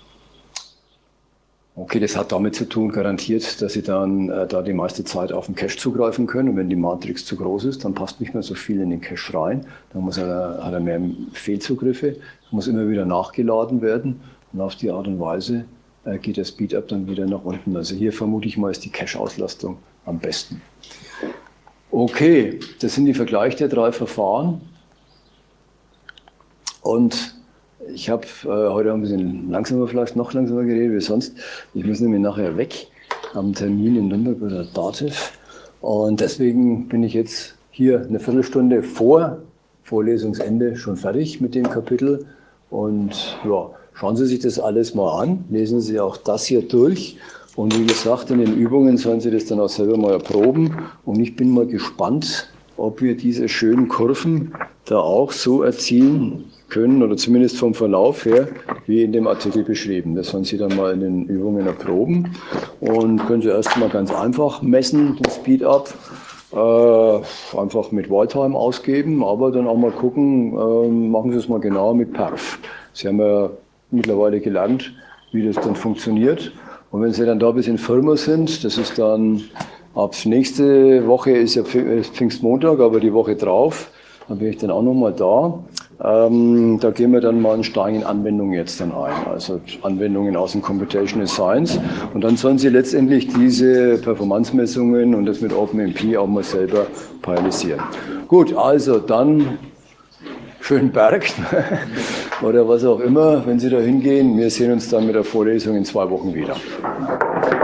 Okay, das hat damit zu tun, garantiert, dass Sie dann da die meiste Zeit auf den Cache zugreifen können. Und wenn die Matrix zu groß ist, dann passt nicht mehr so viel in den Cache rein. Dann hat er mehr Fehlzugriffe, muss immer wieder nachgeladen werden. Und auf die Art und Weise geht der Speedup dann wieder nach unten. Also hier vermute ich mal, ist die Cache-Auslastung am besten. Okay, das sind die Vergleich der drei Verfahren. Und ich habe heute ein bisschen langsamer, vielleicht noch langsamer geredet wie sonst. Ich muss nämlich nachher weg am Termin in Nürnberg bei der DATEV. Und deswegen bin ich jetzt hier eine Viertelstunde vor Vorlesungsende schon fertig mit dem Kapitel. Und ja, schauen Sie sich das alles mal an, lesen Sie auch das hier durch. Und wie gesagt, in den Übungen sollen Sie das dann auch selber mal erproben. Und ich bin mal gespannt, ob wir diese schönen Kurven da auch so erzielen können, oder zumindest vom Verlauf her, wie in dem Artikel beschrieben. Das sollen Sie dann mal in den Übungen erproben. Und können Sie erst mal ganz einfach messen, den Speedup. Einfach mit Walltime ausgeben, aber dann auch mal gucken, machen Sie es mal genauer mit Perf. Sie haben ja mittlerweile gelernt, wie das dann funktioniert. Und wenn Sie dann da ein bisschen firmer sind, das ist dann ab nächste Woche ist ja Pfingstmontag, aber die Woche drauf, dann bin ich dann auch nochmal da. Da gehen wir dann mal einen Stein in Anwendungen jetzt dann ein, also Anwendungen aus dem Computational Science. Und dann sollen Sie letztendlich diese Performance-Messungen und das mit OpenMP auch mal selber realisieren. Gut, also dann schönen Berg oder was auch immer, wenn Sie da hingehen. Wir sehen uns dann mit der Vorlesung in 2 Wochen wieder.